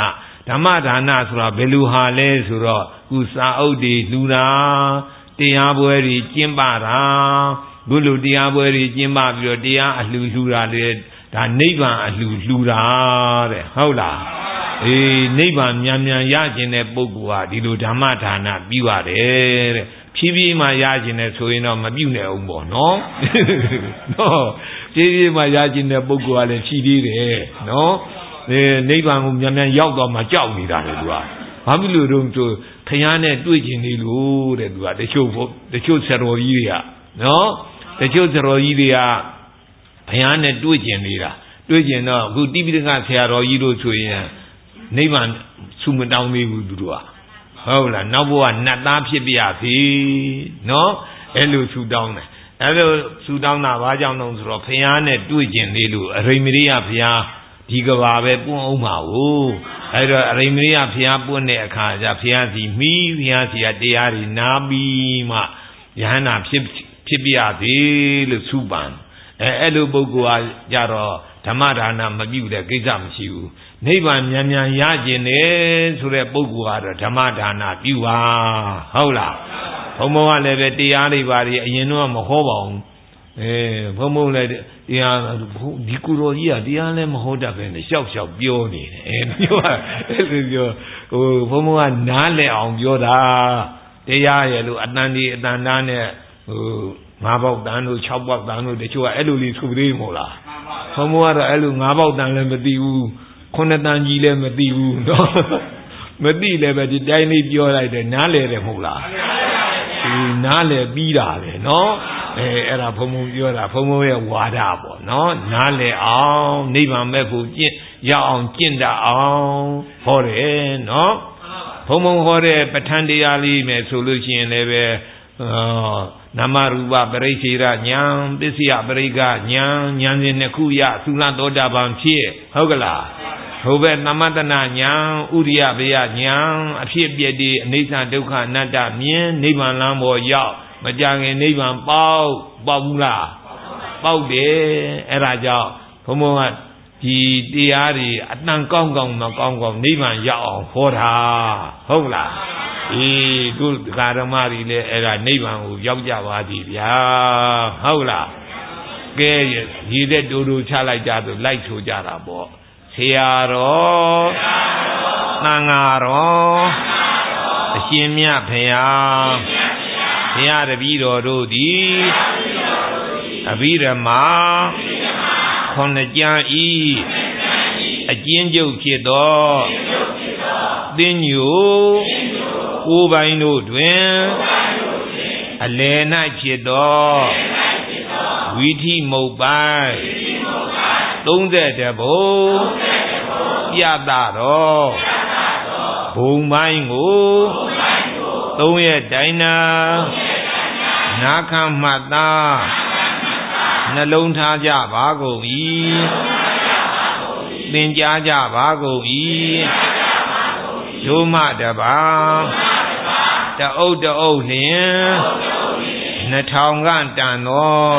ဓမ္မဒါနဆိုတာဘယ်လိုဟာလဲဆိုတော့ကုစာအုပ်တွေလှူတာတရားပွဲတွေကျင်းပတာဘုလိုတရားပွဲတွေကျင်းပပြီးတော့တရားအလှူလှူတာလေဒါနိဗ္ဗာန်အလှူလှူတာတဲ့ဟုတ်လားအေးနိဗ္ဗာန်မြန်မြန်ရခြင်းတဲ့ပုဂ္ဂိုလ်ဟာဒီလိုဓမ္မဒါနပြုရတယ်တဲ့ဖြည်းဖြည်းမှရခြင်းနဲ့ဆိုရင်တော့မပြုနိုင်အောင်ပေါ့နော်နော်ဖြည်းဖြည်းမှရခြင်းတဲ့ပုဂ္ဂိုလ်ကလည်းရှိသေးတယ်နော်အဲနိဗ္ဗာန်ကိုမြန်မြန်ရောက်တော့မှကြောက်နေတာလေသူကဘာဖြစ်လို့တော့သူခရမ်းနဲ့တွေ့ကျင်နေလို့တဲ့သူကတချို့တချို့ဆရာတော်ကြီးတွေကနော်တချို့ဆရာတော်ကြီးတွေကဘုရားနဲ့တွေ့ကျင်နေတာတွေ့ကျင်တော့အခုတိပိဋကဆရာတော်ကြီးတို့ဆိုရင်နိဗ္ဗာန်ဆုမတောင်းသေးဘူးသူတို့ကဟုတ်လားနောက်ဘဝနတ်သားဖြစ်ပြရစီနော်အဲ့လိုဆုတောင်းတယ်အဲ့လိုဆုတောင်းတာဘာကြောင့်လဲဆိုတော့ဘုရားနဲ့တွေ့ကျင်သေးလို့အရိမရိယဘုရားဒီကဘာပဲပွင့်အောင်ပါဘူးအဲ့တော့အရိမရိယဘုရားပွင့်တဲ့အခါကျဘုရားစီမိဘုရားစီကတရားတွေနားပြီးမှယဟန္တာဖြစ်ဖြစ်ပြရစီလို့ဆုပန်အဲအဲ့လိုပုဂ္ဂိုလ်အားကြတော့ဓမ္မဒါနမပြုတဲ့ကိစ္စမရှိဘူးနိဗ္ဗာန်မြန်မြန်ရခြင်းနဲ့ဆိုတဲ့ပုဂ္ဂိုလ်ကတော့ဓမ္မဒါနပြုပါဟုတ်လားဘုံဘုံကလည်းပဲတရားတွေပါတွေအရင်တော့မဟောပါဘူးအဲဘုံဘုံလည်းတရားဒီကုတော်ကြီးကတရားလည်းမဟောတတ်ပဲနဲ့ရှောက်ရှောက်ပြောနေတယ်အဲပြောအဲ့လိုပြောဟိုဘုံဘုံကနားလည်အောင်ပြောတာတရားရဲ့လို့အတန်ဒီအတန်သားနဲ့ဟိုငါးပေါက်တန်းတို့၆ပေါက်တန်းတို့တချို့ကအဲ့လိုလေးဆိုသေးမို့လားဘုံဘုံကတော့အဲ့လိုငါးပေါက်တန်းလည်းမသိဘူးခုနှစ်တန်းကြီးလည်းမသိဘူးနော်မသိလည်းပဲဒီတိုင်းလေးပြောလိုက်တယ်နားလဲတယ်မဟုတ်လားဒီနားလဲပြီးတာပဲနော်အဲအဲ့ဒါဘုံဘုံပြောတာဘုံဘုံရဲ့ဝါဒပေါ့နော်နားလဲအောင်နိဗ္ဗာန်မဲ့ဖို့ကျင့်ရအောင်ကျင့်တတ်အောင်ဟောတယ်နော်ဘုံဘုံဟောတဲ့ပဋ္ဌာန်းတရားလေးမယ်ဆိုလို့ရှိရင်လည်းပဲနာမရူပပရိစ္ဆေရဉာဏ်ပစ္စယပရိက္ခဉာဏ်ဉာဏ်စဉ်နှစ်ခုရသုလသောတာပန်ဖြစ်ဟုတ်ကလားဟိုဘက်သမတနာဉာဏ်ဥရိယဘေယဉာဏ်အဖြစ်ပြည့်တည်အနိစ္စဒုက္ခအနတ္တမြင်နိဗ္ဗာန်လမ်းပေါ်ရောက်မကြခင်နိဗ္ဗာန်ပေါက်ပေါက်ဘူးလားပေါက်တယ်အဲ့ဒါကြောင့်ဘုံဘုံကဒီတရားတွေအတန်ကောင်းကောင်းမကောင်းကောင်းနိဗ္ဗာန်ရောက်အောင်ဟောတာဟုတ်လားအေးတို့ဓမ္မတွေလည်းအဲ့ဒါနိဗ္ဗာန်ကိုရောက်ကြပါသည်ဗျာဟုတ်လားကဲရည်တဲ့တူတူချလိုက်ကြဆိုလိုက်ဆိုကြတာပေါ့ဆရာတော်သံဃာတော်အရှင်မြတ်ဖရာဘုရားတပည့်တော်တို့သည်အဘိဓမ္မာခုနှစ်ကျမ်းဤအကျဉ်းချုပ်ဖြစ်သောသင်္ညိုကိုယ်ပိုင်တို့တွင်အလယ်၌ဖြစ်သောဝီထိမုတ်ပိုင်းသုံးဆယ်တဘုံပြသတော်ဘုံပိုင်းကိုသုံးရက်တိုင်းနာနာခံမှတ်သာနှလုံးထားကြပါကုန်၏သင်ကြားကြပါကုန်၏ဒုမတပါတအုပ်တအုပ်လျင်နှစ်ထောင်ကတန်သော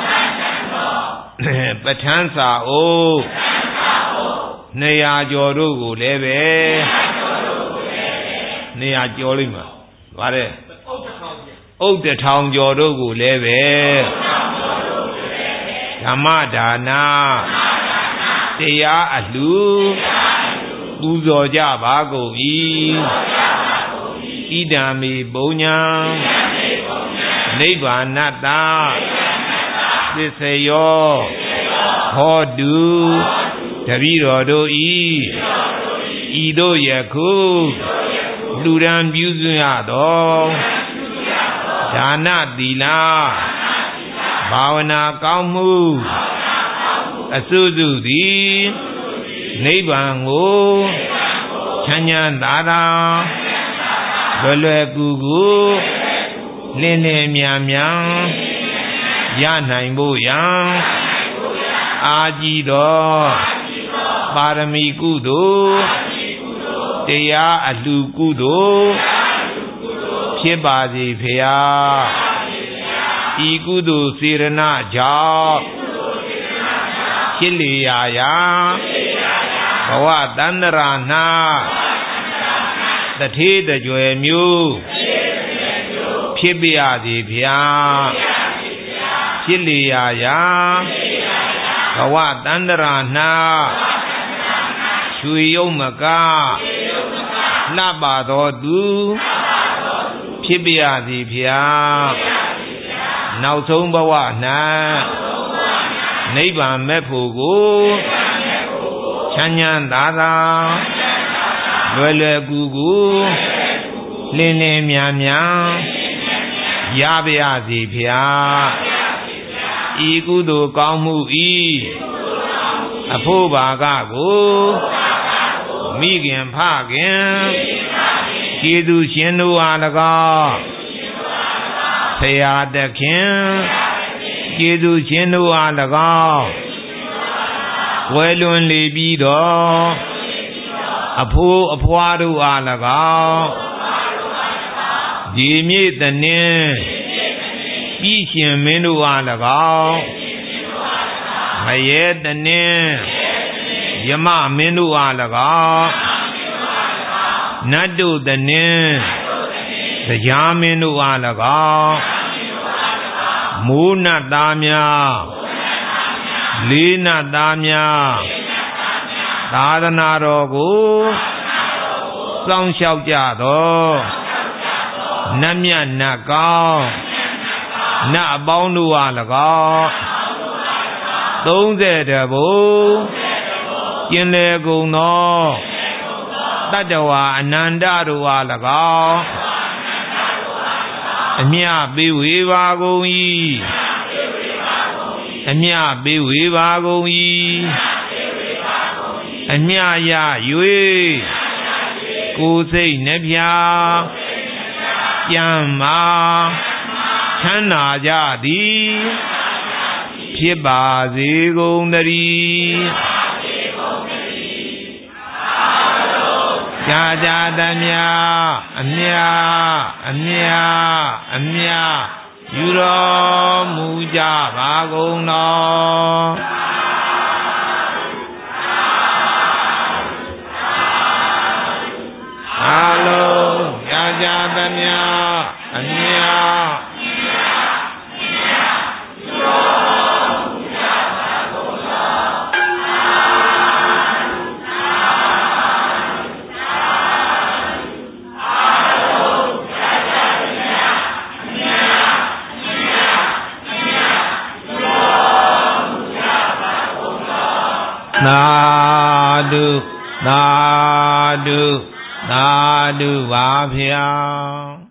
ပဋ္ဌာန်းစာအုပ်နှစ်ရာကျော်တို့ကိုလည်းပဲနှစ်ရာကျော်လိမ့်မှာဗါတဲ့အုပ်တစ်ထောင်ကျော်တို့ကိုလည်းပဲဓမ္မဒါနတရားအလှူပူဇော်ကြပါကုန်၏ဣဒံမေပုံညာနိဗ္ဗာနတ္တသစ္စယောဟောတုတပည့်တော်တို့ဤဤတို့ယခုလူရန်ပြုစွရသောဒါနသီလဘာဝနာကောင်းမှုအစုစုသည်နိဗ္ဗာန်ကိုချမ်းသာသာသာလွယ်လွယ်ကူကူလင်းလင်းမြန်မြန်ရနိုင်ဖို့ရန်အာကြီးသောပါရမီကုသိုလ်တရားအလှူကုသိုလ်ဖြစ်ပါစေဖေယဤကုသိုလ်စေရနာကြောင့်ဖြစ်လေရာရာဘဝတန္တရာ၌တထေးတကြွယ်မျိုးဖြစ်ပြရစီဗျာဖြစ်လျာရာဘဝတန္တရာနာရွှေယုံမကလှပတော်သူဖြစ်ပြရစီဗျာနောက်ဆုံးဘဝ၌နိဗ္ဗာန်မဲ့ဖို့ကိုချမ်းချမ်းသာသာလွယ်လွယ်ကူကူလင်းလင်းမြန်မြန်ရပါရစေဗျာဤကုသိုလ်ကောင်းမှုဤအဖို့ဘာကကိုမိခင်ဖခင်ကျေးဇူးရှင်တို့အား၎င်းဆရာတခင်ကျေးဇူးရှင်တို့အား၎င်းဝဲလွန်လေပြီးတော့အဖိုးအဖွားတို့အား၎င်းဒီမြေတနင်းပြည်ရှင်မင်းတို့အား၎င်းမရေတနင်းယမမင်းတို့အား၎င်းနတ်တို့တနင်းတရားမင်းတို့အား၎င်းမိုးနတ်သားများလေးနတ်သားများသာသနာတော်ကိုစောင့်ရှောက်ကြသောနတ်မြတ်နတ်ကောင်းနတ်အပေါင်းတို့အား၎င်းသုံးဆယ်တဘုံကျင်လေကုန်သောတတ္တဝါအနန္တတို့အား၎င်းအမြပေးဝေပါကုန်၏အမြပေးဝေပါကုန်၏အမြရ၍ကိုယ်စိတ်နှပြကြံမာချမ်းသာကြသည်ဖြစ်ပါစေကုန်သတည်းကြာကြာတမြအမြအမြအမြယူတော်မူကြပါကုန်တော်အလုံးကြာကြာတမြအမြသာဓုသာဓုသာဓုပါဗျာ